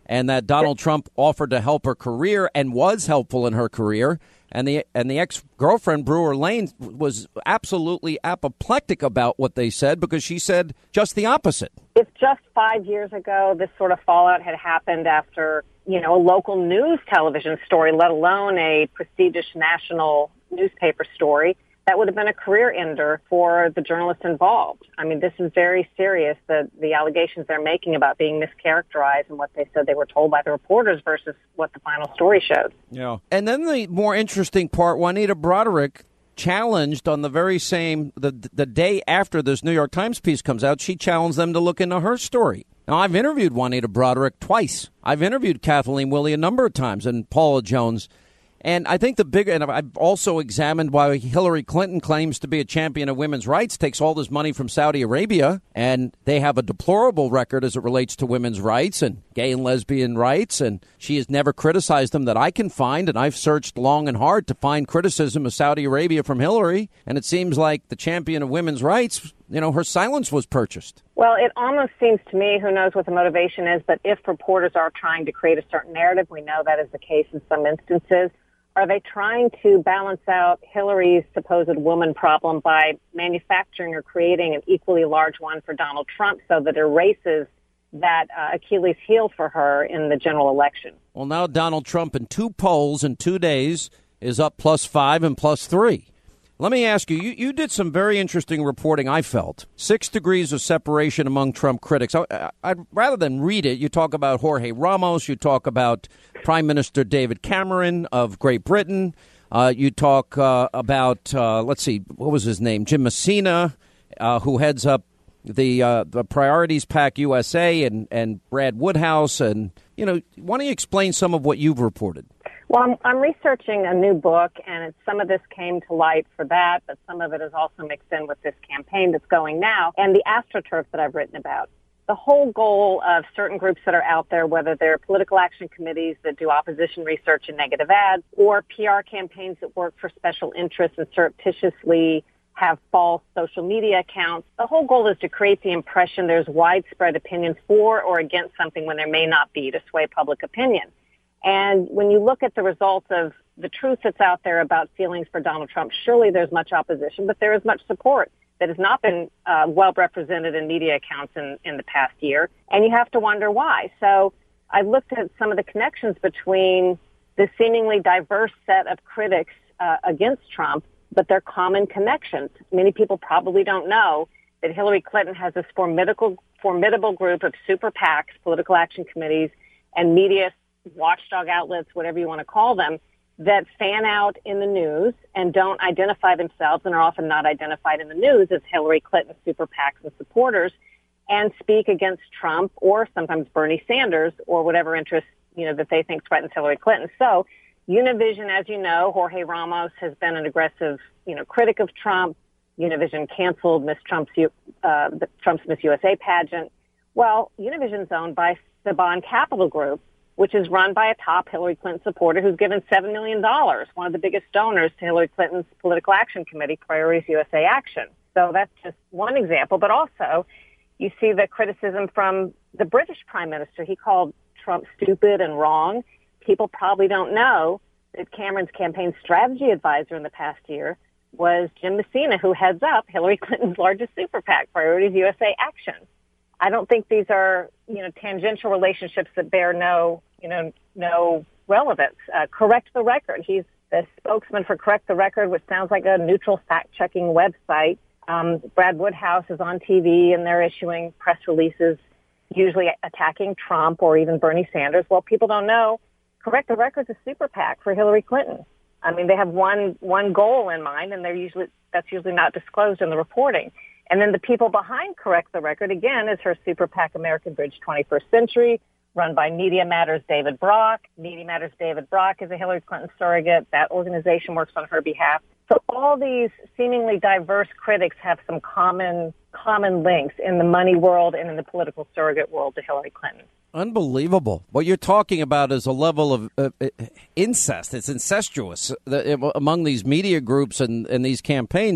and that Donald Trump offered to help her career and was helpful in her career. And the and the ex-girlfriend, Brewer Lane, was absolutely apoplectic about what they said because she said just the opposite. If just five years ago this sort of fallout had happened after, you know, a local news television story, let alone a prestigious national newspaper story, that would have been a career ender for the journalists involved. I mean, this is very serious, the, the allegations they're making about being mischaracterized and what they said they were told by the reporters versus what the final story showed. Yeah. And then the more interesting part, Juanita Broderick challenged on the very same, the, the day after this New York Times piece comes out, she challenged them to look into her story. Now, I've interviewed Juanita Broderick twice. I've interviewed Kathleen Willey a number of times and Paula Jones. And I think the big, and I've also examined why Hillary Clinton claims to be a champion of women's rights, takes all this money from Saudi Arabia, and they have a deplorable record as it relates to women's rights and gay and lesbian rights, and she has never criticized them that I can find, and I've searched long and hard to find criticism of Saudi Arabia from Hillary, and it seems like the champion of women's rights, you know, her silence was purchased. Well, it almost seems to me, who knows what the motivation is, but if reporters are trying to create a certain narrative, we know that is the case in some instances. Are they trying to balance out Hillary's supposed woman problem by manufacturing or creating an equally large one for Donald Trump so that it erases that uh, Achilles heel for her in the general election? Well, now Donald Trump in two polls in two days is up plus five and plus three. Let me ask you, you, you did some very interesting reporting, I felt. Six degrees of separation among Trump critics. I, I, I'd rather than read it, you talk about Jorge Ramos, you talk about Prime Minister David Cameron of Great Britain, uh, you talk uh, about, uh, let's see, what was his name, Jim Messina, uh, who heads up the uh, the Priorities PAC U S A, and, and Brad Woodhouse. And, you know, why don't you explain some of what you've reported? Well, I'm, I'm researching a new book, and it's, some of this came to light for that, but some of it is also mixed in with this campaign that's going now, and the AstroTurf that I've written about. The whole goal of certain groups that are out there, whether they're political action committees that do opposition research and negative ads, or P R campaigns that work for special interests and surreptitiously have false social media accounts, the whole goal is to create the impression there's widespread opinions for or against something when there may not be, to sway public opinion. And when you look at the results of the truth that's out there about feelings for Donald Trump, surely there's much opposition, but there is much support that has not been uh, well represented in media accounts in, in the past year. And you have to wonder why. So I looked at some of the connections between the seemingly diverse set of critics uh, against Trump, but their common connections. Many people probably don't know that Hillary Clinton has this formidable, formidable group of super PACs, political action committees, and media watchdog outlets, whatever you want to call them, that fan out in the news and don't identify themselves and are often not identified in the news as Hillary Clinton super PACs and supporters, and speak against Trump or sometimes Bernie Sanders or whatever interests, you know, that they think threatens Hillary Clinton. So Univision, as you know, Jorge Ramos has been an aggressive, you know, critic of Trump. Univision canceled Miss Trump's, uh, Trump's Miss U S A pageant. Well, Univision's owned by Saban Capital Group, which is run by a top Hillary Clinton supporter who's given seven million dollars, one of the biggest donors to Hillary Clinton's political action committee, Priorities U S A Action. So that's just one example. But also, you see the criticism from the British Prime Minister. He called Trump stupid and wrong. People probably don't know that Cameron's campaign strategy advisor in the past year was Jim Messina, who heads up Hillary Clinton's largest super PAC, Priorities U S A Action. I don't think these are, you know, tangential relationships that bear no, you know, no relevance. Uh, Correct the Record. He's the spokesman for Correct the Record, which sounds like a neutral fact-checking website. Um, Brad Woodhouse is on T V, and they're issuing press releases, usually attacking Trump or even Bernie Sanders. Well, people don't know. Correct the Record's a super PAC for Hillary Clinton. I mean, they have one one goal in mind, and they're usually that's usually not disclosed in the reporting. And then the people behind Correct the Record, again, is her super PAC American Bridge twenty-first Century, run by Media Matters David Brock. Media Matters David Brock is a Hillary Clinton surrogate. That organization works on her behalf. So all these seemingly diverse critics have some common common links in the money world and in the political surrogate world to Hillary Clinton. Unbelievable. What you're talking about is a level of uh, incest. It's incestuous uh, among these media groups and, and these campaigns.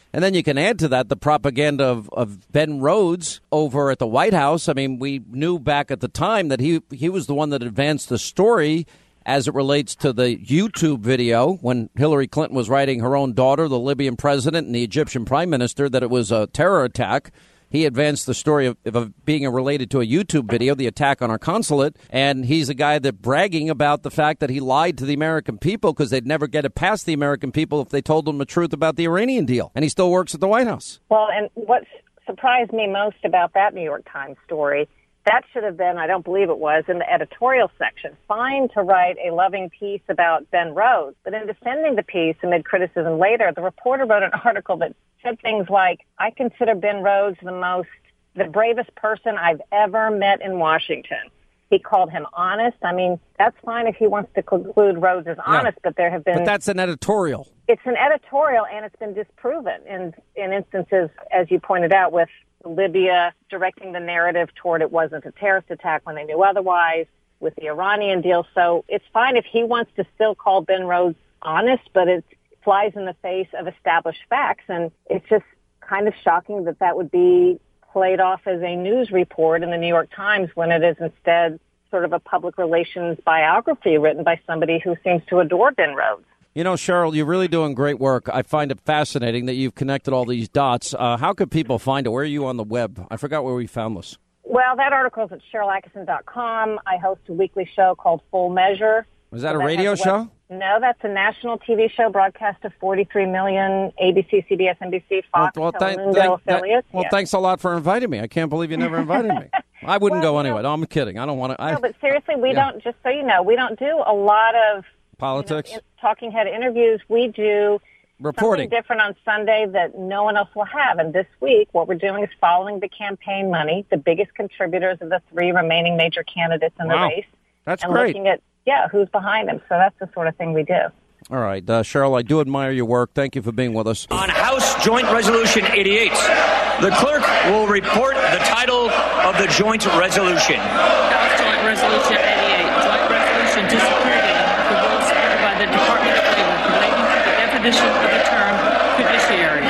And then you can add to that the propaganda of, of Ben Rhodes over at the White House. I mean, we knew back at the time that he he was the one that advanced the story as it relates to the YouTube video when Hillary Clinton was writing her own daughter, the Libyan president, and the Egyptian prime minister, that it was a terror attack. He advanced the story of, of being related to a YouTube video, the attack on our consulate. And he's a guy that bragging about the fact that he lied to the American people because they'd never get it past the American people if they told them the truth about the Iranian deal. And he still works at the White House. Well, and what surprised me most about that New York Times story, that should have been, I don't believe it was, in the editorial section. Fine to write a loving piece about Ben Rhodes, but in defending the piece amid criticism later, the reporter wrote an article that said things like, I consider Ben Rhodes the most, the bravest person I've ever met in Washington. He called him honest. I mean, that's fine if he wants to conclude Rhodes as honest, yeah, but there have been... But that's an editorial. It's an editorial, and it's been disproven in, in instances, as you pointed out, with Libya directing the narrative toward it wasn't a terrorist attack when they knew otherwise, with the Iranian deal. So it's fine if he wants to still call Ben Rhodes honest, but it flies in the face of established facts. And it's just kind of shocking that that would be played off as a news report in the New York Times when it is instead sort of a public relations biography written by somebody who seems to adore Ben Rhodes. You know, Cheryl, you're really doing great work. I find it fascinating that you've connected all these dots. Uh, how could people find it? Where are you on the web? I forgot where we found this. Well, that article is at Cheryl Atkinson dot com. I host a weekly show called Full Measure. Was that so a that radio show? No, that's a national T V show broadcast to forty-three million A B C, C B S, N B C, Fox, well, well, th- Telemundo th- affiliates. Well, yes. Thanks a lot for inviting me. I can't believe you never invited me. I wouldn't well, go anyway. No, I'm kidding. I don't want to. I, no, but seriously, we yeah. don't, just so you know, we don't do a lot of politics, you know, talking head interviews. We do reporting something different on Sunday that no one else will have. And this week, what we're doing is following the campaign money, the biggest contributors of the three remaining major candidates in wow. the race. That's and great. Looking at, yeah, who's behind them. So that's the sort of thing we do. All right, uh, Cheryl, I do admire your work. Thank you for being with us. On House Joint Resolution eighty-eight, the clerk will report the title of the joint resolution. House Joint Resolution eighty-eight, joint resolution to security the bill submitted by the Department of Labor relating to the definition of the term fiduciary.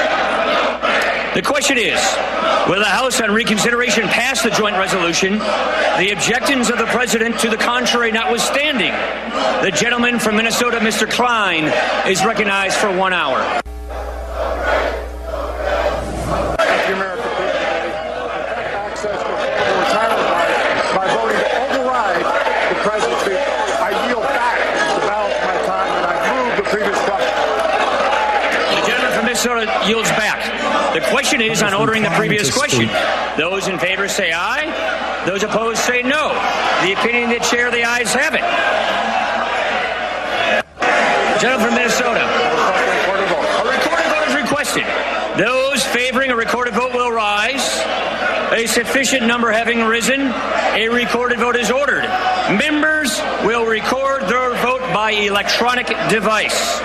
The question is, will the House on reconsideration pass the joint resolution, the objections of the President to the contrary notwithstanding? The gentleman from Minnesota, Mister Klein, is recognized for one hour. Thank you, America. Access to retirement rights by voting to override the presidency. I yield back the balance of my time, and I move the previous question. The gentleman from Minnesota yields back. The question is on ordering the previous question. Those in favor say aye. Those opposed say no. The opinion of the chair, the ayes have it. Gentleman from Minnesota. A recorded vote is requested. Those favoring a recorded vote will rise. A sufficient number having risen, a recorded vote is ordered. Members will record their vote by electronic device.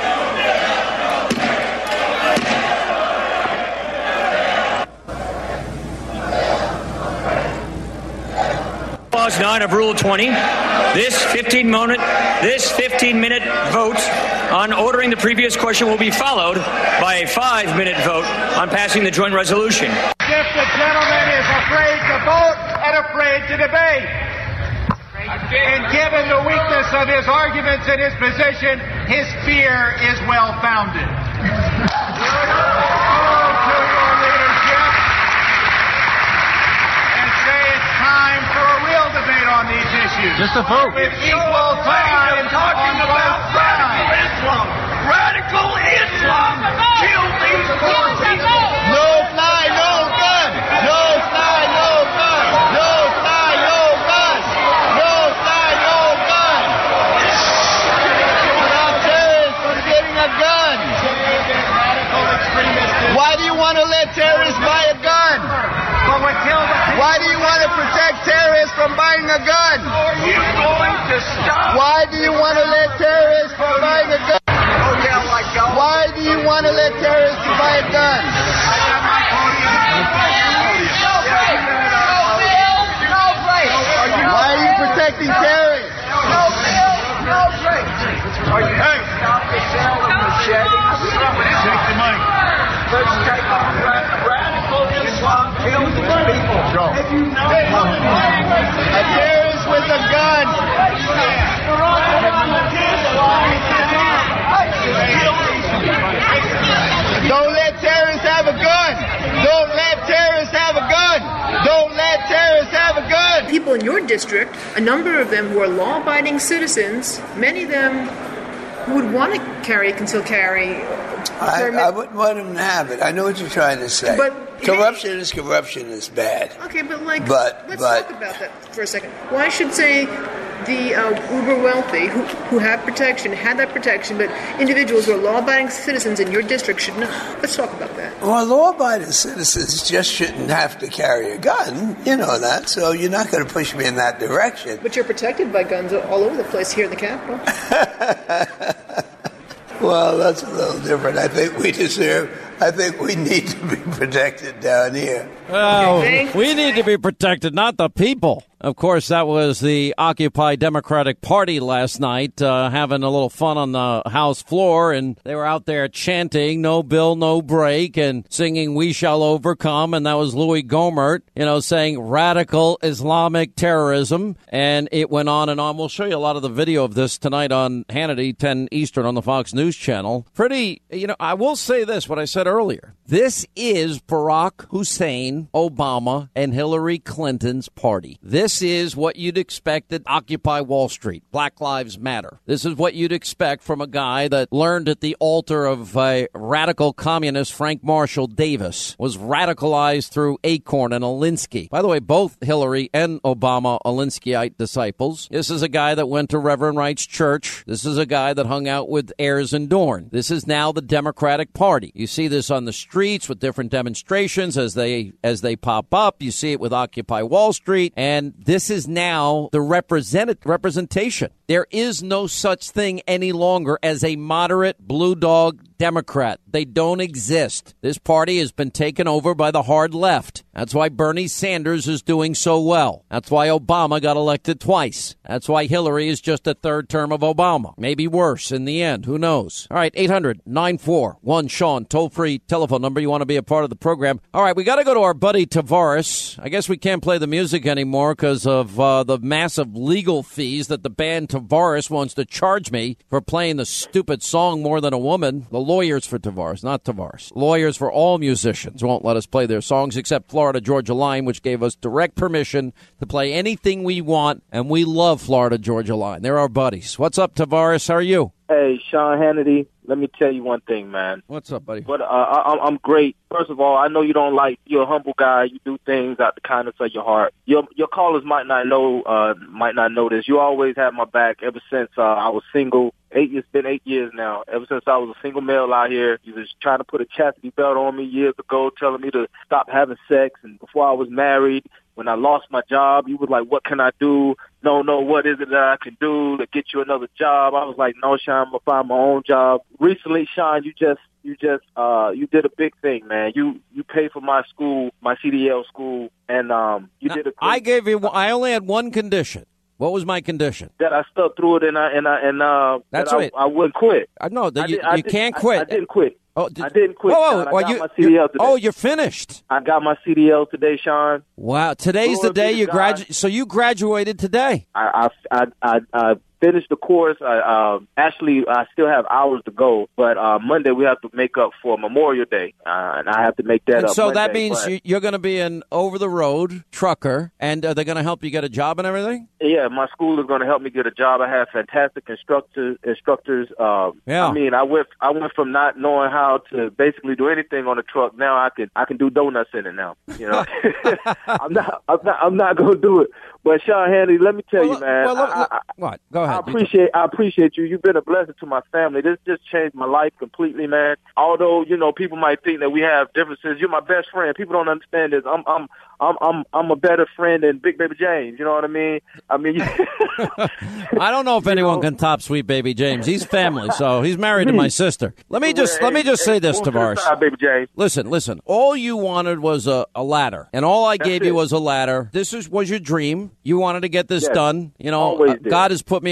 Clause nine of Rule twenty. This fifteen minute, this fifteen minute vote on ordering the previous question will be followed by a five minute vote on passing the joint resolution. If the gentleman is afraid to vote and afraid to debate, and given the weakness of his arguments and his position, his fear is well founded. Time for a real debate on these issues. Just a vote. With equal time talking about radical Islam. Radical Islam. Kill these poor people. No fly, no gun. No fly, no gun. No fly, no gun. No fly, no gun. Stop terrorists from getting a gun. Why do you want to let terrorists buy a gun? Why do you want to protect terrorists from buying a gun? Are you going to stop? Why do you want to let terrorists from buying a gun? Why do you want to let terrorists buy a gun? Why are you protecting terrorists? No bill, no break. Are you going to stop the sale of machetes? Take the mic. people in your district, a number of them who are law-abiding citizens, many of them who would want to carry a concealed carry. I, I wouldn't want them to have it. I know what you're trying to say. But corruption hey, is corruption is bad. Okay, but like, but, let's but, talk about that for a second. Why should say the uh, uber wealthy who who have protection had that protection, but individuals who are law-abiding citizens in your district should not? Let's talk about that. Well, law-abiding citizens just shouldn't have to carry a gun. You know that, so you're not going to push me in that direction. But you're protected by guns all over the place here in the Capitol. Well, that's a little different. I think we deserve, I think we need to be protected down here. Oh, we need to be protected, not the people. Of course, that was the Occupy Democratic Party last night, uh, having a little fun on the House floor, and they were out there chanting, no bill, no break, and singing We Shall Overcome, and that was Louis Gohmert, you know, saying radical Islamic terrorism, and it went on and on. We'll show you a lot of the video of this tonight on Hannity, ten Eastern on the Fox News Channel. Pretty, you know, I will say this, what I said earlier. This is Barack Hussein Obama and Hillary Clinton's party. This is what you'd expect at Occupy Wall Street, Black Lives Matter. This is what you'd expect from a guy that learned at the altar of a radical communist, Frank Marshall Davis, was radicalized through Acorn and Alinsky. By the way, both Hillary and Obama Alinskyite disciples. This is a guy that went to Reverend Wright's church. This is a guy that hung out with Ayers and Dorn. This is now the Democratic Party. You see this on the streets with different demonstrations as they as they pop up. You see it with Occupy Wall Street, and this is now the represented representation. There is no such thing any longer as a moderate blue dog Democrat. They don't exist. This party has been taken over by the hard left. That's why Bernie Sanders is doing so well. That's why Obama got elected twice. That's why Hillary is just a third term of Obama. Maybe worse in the end. Who knows? All right, eight hundred nine four one Sean, toll-free telephone number. You want to be a part of the program. All right, we got to go to our buddy Tavares. I guess we can't play the music anymore because of uh, the massive legal fees that the band Tavares wants to charge me for playing the stupid song More Than a Woman. The lawyers for Tavares, not Tavares. Lawyers for all musicians won't let us play their songs except Florida Georgia Line, which gave us direct permission to play anything we want, and we love Florida Georgia Line. They're our buddies. What's up, Tavares? How are you? Hey, Sean Hannity, let me tell you one thing, man. What's up, buddy? But uh, I, I'm great. First of all, I know you don't like, you're a humble guy. You do things out the kindness of your heart. Your your callers might not know, uh, might not know this. You always had my back ever since uh, I was single. Eight, it's been eight years now. Ever since I was a single male out here, you was trying to put a chastity belt on me years ago, telling me to stop having sex. And before I was married, when I lost my job, you was like, what can I do? No, no, what is it that I can do to get you another job? I was like, no, Sean, I'm going to find my own job. Recently, Sean, you just, you just, uh, you did a big thing, man. You, you paid for my school, my C D L school, and, um, you now, did a great I gave you, I only had one condition. What was my condition? That I stuck through it and I, and I, and, uh, that's that right. I, I wouldn't quit. I know that you, did, I you did, can't quit. I, I didn't quit. Oh, did, I didn't quit. Whoa, whoa, Sean. I well, got you, my C D L today. Oh, you're finished. I got my C D L today, Sean. Wow, today's Glory the day you God. graduated. So you graduated today. I, I, I, I, I finished the course. I, uh, actually, I still have hours to go, but uh, Monday we have to make up for Memorial Day, uh, and I have to make that and up. So Monday, that means but, you, you're going to be an over-the-road trucker, and uh, they're going to help you get a job and everything? Yeah, my school is going to help me get a job. I have fantastic instructors. Instructors. Uh, yeah. I mean, I went. I went from not knowing how to basically do anything on the truck. Now I can. I can do donuts in it now. You know, I'm not. I'm not. I'm not going to do it. But Sean Hannity, let me tell well, you, man. Well, look, I, look, I, what? Go ahead. I appreciate. I appreciate you. You've been a blessing to my family. This just changed my life completely, man. Although you know, people might think that we have differences. You're my best friend. People don't understand this. I'm. I'm. I'm. I'm. I'm a better friend than Big Baby James. You know what I mean? I mean. I don't know if anyone know? can top Sweet Baby James. He's family, so he's married to my sister. Let me just. Let me just say this, Tavares. Baby James. Listen, listen. All you wanted was a, a ladder, and all I That's gave it. you was a ladder. This is was your dream. You wanted to get this yes. done. You know, Always uh, did. God has put me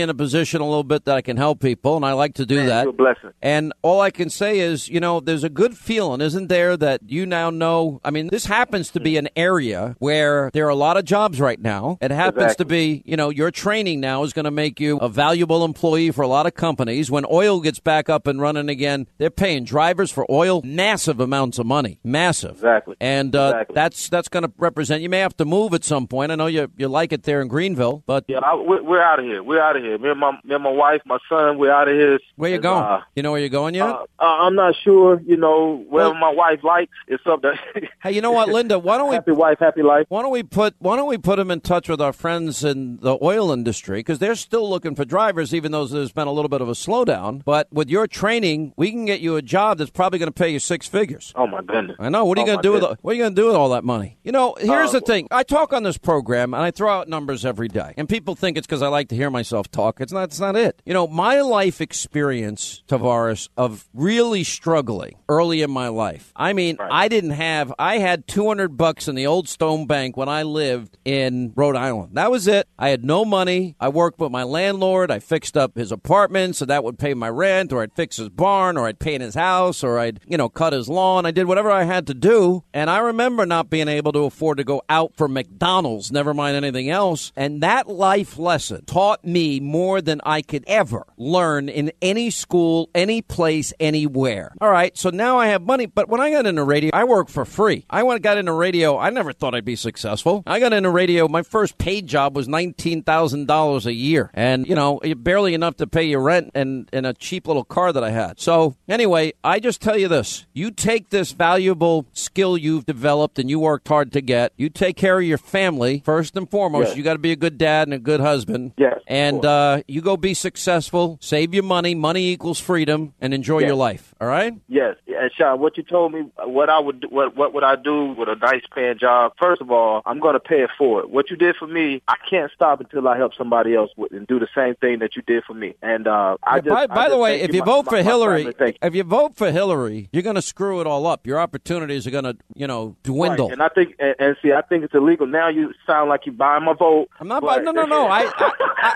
in a position a little bit that I can help people, and I like to do Man, that. you're a blessing. And all I can say is, you know, there's a good feeling, isn't there, that you now know. I mean, this happens to be an area where there are a lot of jobs right now. It happens Exactly. to be, you know, your training now is going to make you a valuable employee for a lot of companies. When oil gets back up and running again, they're paying drivers for oil massive amounts of money. Massive. Exactly. And uh, Exactly. that's that's going to represent, you may have to move at some point. I know you you like it there in Greenville, but Yeah, I, we're, we're out of here. We're out of here. Me and my me and my wife, my son, we're out of here. where you And, going? uh, You know where you're going yet? Uh, uh, I'm not sure. You know, whatever my wife likes, it's up there. Hey, you know what, Linda? Why don't we happy wife, happy life? Why don't we put Why don't we put them in touch with our friends in the oil industry, because they're still looking for drivers, even though there's been a little bit of a slowdown. But with your training, we can get you a job that's probably going to pay you six figures. Oh my goodness! I know. What are you Oh, going my to do with goodness. What are you going to do with all that money? You know, here's Uh, the thing. I talk on this program and I throw out numbers every day, and people think it's because I like to hear myself talk. It's not. It's not it. You know, my life experience, Tavares, of really struggling early in my life. I mean, I didn't have. I had two hundred bucks in the old Stone Bank when I lived in Rhode Island. That was it. I had no money. I worked with my landlord. I fixed up his apartment, so that would pay my rent, or I'd fix his barn, or I'd paint his house, or I'd, you know, cut his lawn. I did whatever I had to do. And I remember not being able to afford to go out for McDonald's, never mind anything else. And that life lesson taught me more than I could ever learn in any school, any place, anywhere. All right, so now I have money. But when I got into radio, I worked for free. I went got into radio. I never thought I'd be successful. I got into radio. My first paid job was nineteen thousand dollars a year. And, you know, barely enough to pay your rent and, and a cheap little car that I had. So anyway, I just tell you this. You take this valuable skill you've developed and you worked hard to get. You take care of your family first and foremost. Yes. You got to be a good dad and a good husband. Yes, of And uh, you go be successful, save your money. Money equals freedom, and enjoy Yes. your life. All right? Yes, and Sean, what you told me, what I would, do, what what would I do with a nice paying job? First of all, I'm going to pay it forward. What you did for me, I can't stop until I help somebody else with and do the same thing that you did for me. And uh, I Yeah, just, by I by just the way, thank if you my- vote my- for my Hillary, family. Thank you. if you vote for Hillary, you're going to screw it all up. Your opportunities are going to, you know, dwindle. Right. And I think, and, and see, I think it's illegal. Now you sound like you're buying my vote. I'm not but- buying. No, no, no. I, I,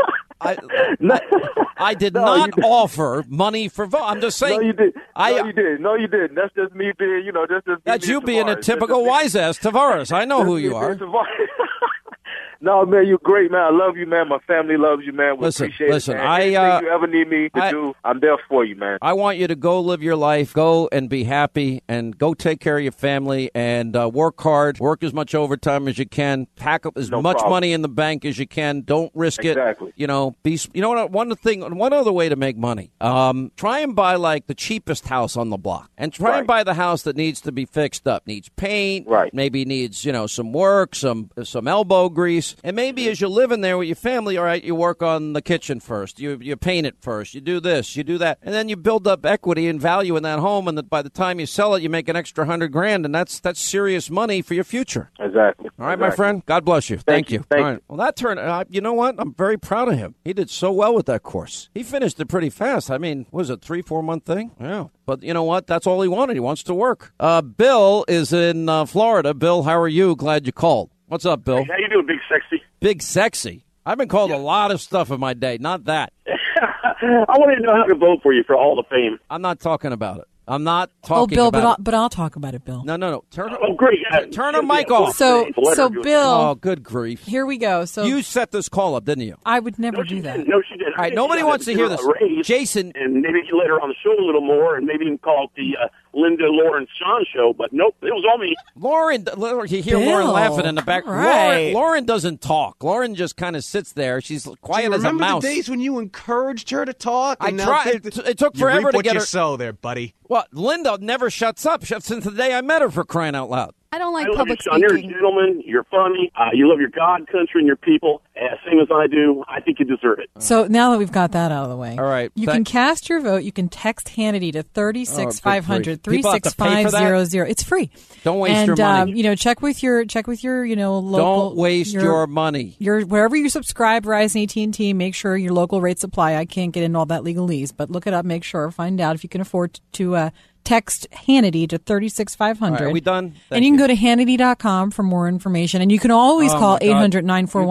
I, I, I did No, not you did. offer money for vote. I'm just saying. No, you did. I, no, you did. No, you didn't. That's just me being, you know, that's just That's me you being a Tavares. typical wise ass Tavares. I know who you are. No, man, you're great, man. I love you, man. My family loves you, man. We Listen, appreciate listen, it, man. I, Anything uh, you ever need me to I- do, I'm there for you, man. I want you to go live your life, go and be happy, and go take care of your family, and uh, work hard, work as much overtime as you can, pack up as No much problem. money in the bank as you can. Don't risk Exactly. it. You know, be. You know what? One thing, one other way to make money. Um, try and buy like the cheapest house on the block, and try and buy the house that needs to be fixed up, needs paint, right? Maybe needs you know some work, some some elbow grease, and maybe as you're living there with your family, all right, you work on the kitchen first, you you paint it first, you do this, you do that, and then you build up equity and value in that home, and that by the time you sell it, you make an extra hundred grand, and that's that's serious money for your future. Exactly. All right, my Exactly. friend. God bless you. Thank, you. you. Thank All right. Well, that turned. Uh, you know what? I'm very proud of him. He did so well with that course. He finished it pretty fast. I mean, what was it three, four month thing? Yeah. But you know what? That's all he wanted. He wants to work. Uh, Bill is in uh, Florida. Bill, how are you? Glad you called. What's up, Bill? How you doing, Big Sexy? Big Sexy. I've been called a lot of stuff in my day. Not that. I wanted to know how to vote for you for all the fame. I'm not talking about it. I'm not Oh, talking Bill, about but I'll, it. but I'll talk about it, Bill. No, no, no. Turn, oh, great. Uh, turn her mic off. So, so Bill. Oh, good grief. Here we go. So you set this call up, didn't you? I would never do that. No, she didn't. All right, nobody wants to hear this. Jason. And maybe you let her on the show a little more, and maybe you can call it the uh, Linda Lawrence Sean show, but nope, it was all me. Lauren, you hear Bill, Lauren laughing in the back. all right. Lauren, Lauren doesn't talk. Lauren just kind of sits there. She's quiet Do you as a remember mouse. the days when you encouraged her to talk? I and now tried. think It, that- it took You forever reap to what get you her. sow there, buddy. Well, Linda never shuts up since the day I met her, for crying out loud. I don't like I love public you, Sean. You're a speaking. gentleman. You're funny. Uh, you love your God, country, and your people, uh, same as I do. I think you deserve it. So now that we've got that out of the way, all right, you thank- can cast your vote. You can text Hannity to thirty-six five hundred, Oh, People have to pay for that? three six five zero zero. It's free. Don't waste and, your money. Um, you know, check with your check with your you know local. Don't waste your money. Your wherever you subscribe, Verizon, A T and T. Make sure your local rates apply. I can't get into all that legalese, but look it up. Make sure. Find out if you can afford to. Uh, Text Hannity to thirty-six five hundred. All right, are we done? and Thank you can go to Hannity dot com for more information. And you can always Oh, call my God. eight hundred nine four one Sean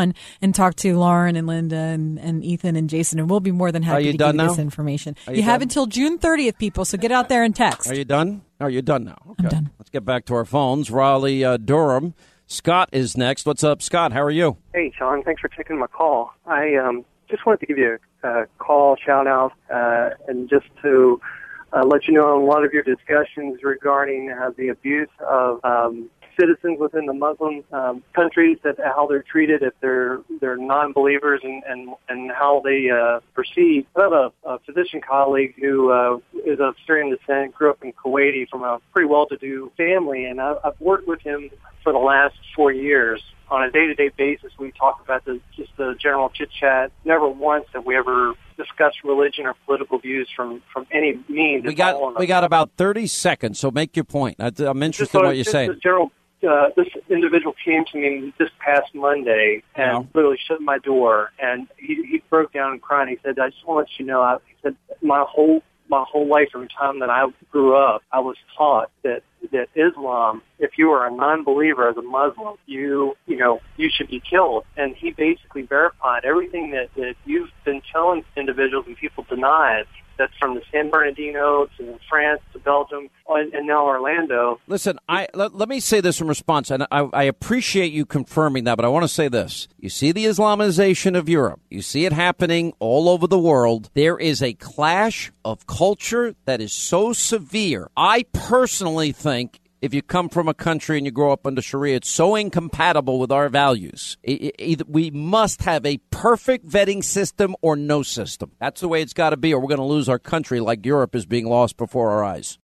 on and talk to Lauren and Linda and, and Ethan and Jason, and we'll be more than happy you to done give you now? this information. Are You, you have done? until June thirtieth, people, so get out there and text. Are you done? Are you done now? Okay. I'm done. Let's get back to our phones. Raleigh, uh, Durham. Scott is next. What's up, Scott? How are you? Hey, Sean. Thanks for taking my call. I um, just wanted to give you a uh, call, shout out, uh, and just to uh, let you know on a lot of your discussions regarding uh, the abuse of um, citizens within the Muslim um, countries, that how they're treated if they're they're non-believers, and and, and how they uh, proceed. I have a, a physician colleague who uh, is of Syrian descent, grew up in Kuwaiti from a pretty well-to-do family, and I've, I've worked with him for the last four years. On a day-to-day basis, we talk about the, just the general chit-chat. Never once have we ever discussed religion or political views from, from any means. We It's all got on we a- got about thirty seconds, so make your point. I, I'm interested Just in so- what you're just saying. the general, uh, this individual came to me this past Monday and Yeah. literally shut my door, and he, he broke down and cried. He said, "I just want to let you know," I, he said, "my whole my whole life, from the time that I grew up, I was taught that that Islam, if you are a non-believer as a Muslim, you you know you should be killed." And he basically verified everything that, that you've been telling individuals and people denied. That's from the San Bernardino to France to Belgium and, and now Orlando. Listen, I let, let me say this in response, and I, I appreciate you confirming that, but I want to say this. You see the Islamization of Europe. You see it happening all over the world. There is a clash of culture that is so severe. I personally think if you come from a country and you grow up under Sharia, it's so incompatible with our values. It, it, we must have a perfect vetting system or no system. That's the way it's got to be, or we're going to lose our country like Europe is being lost before our eyes.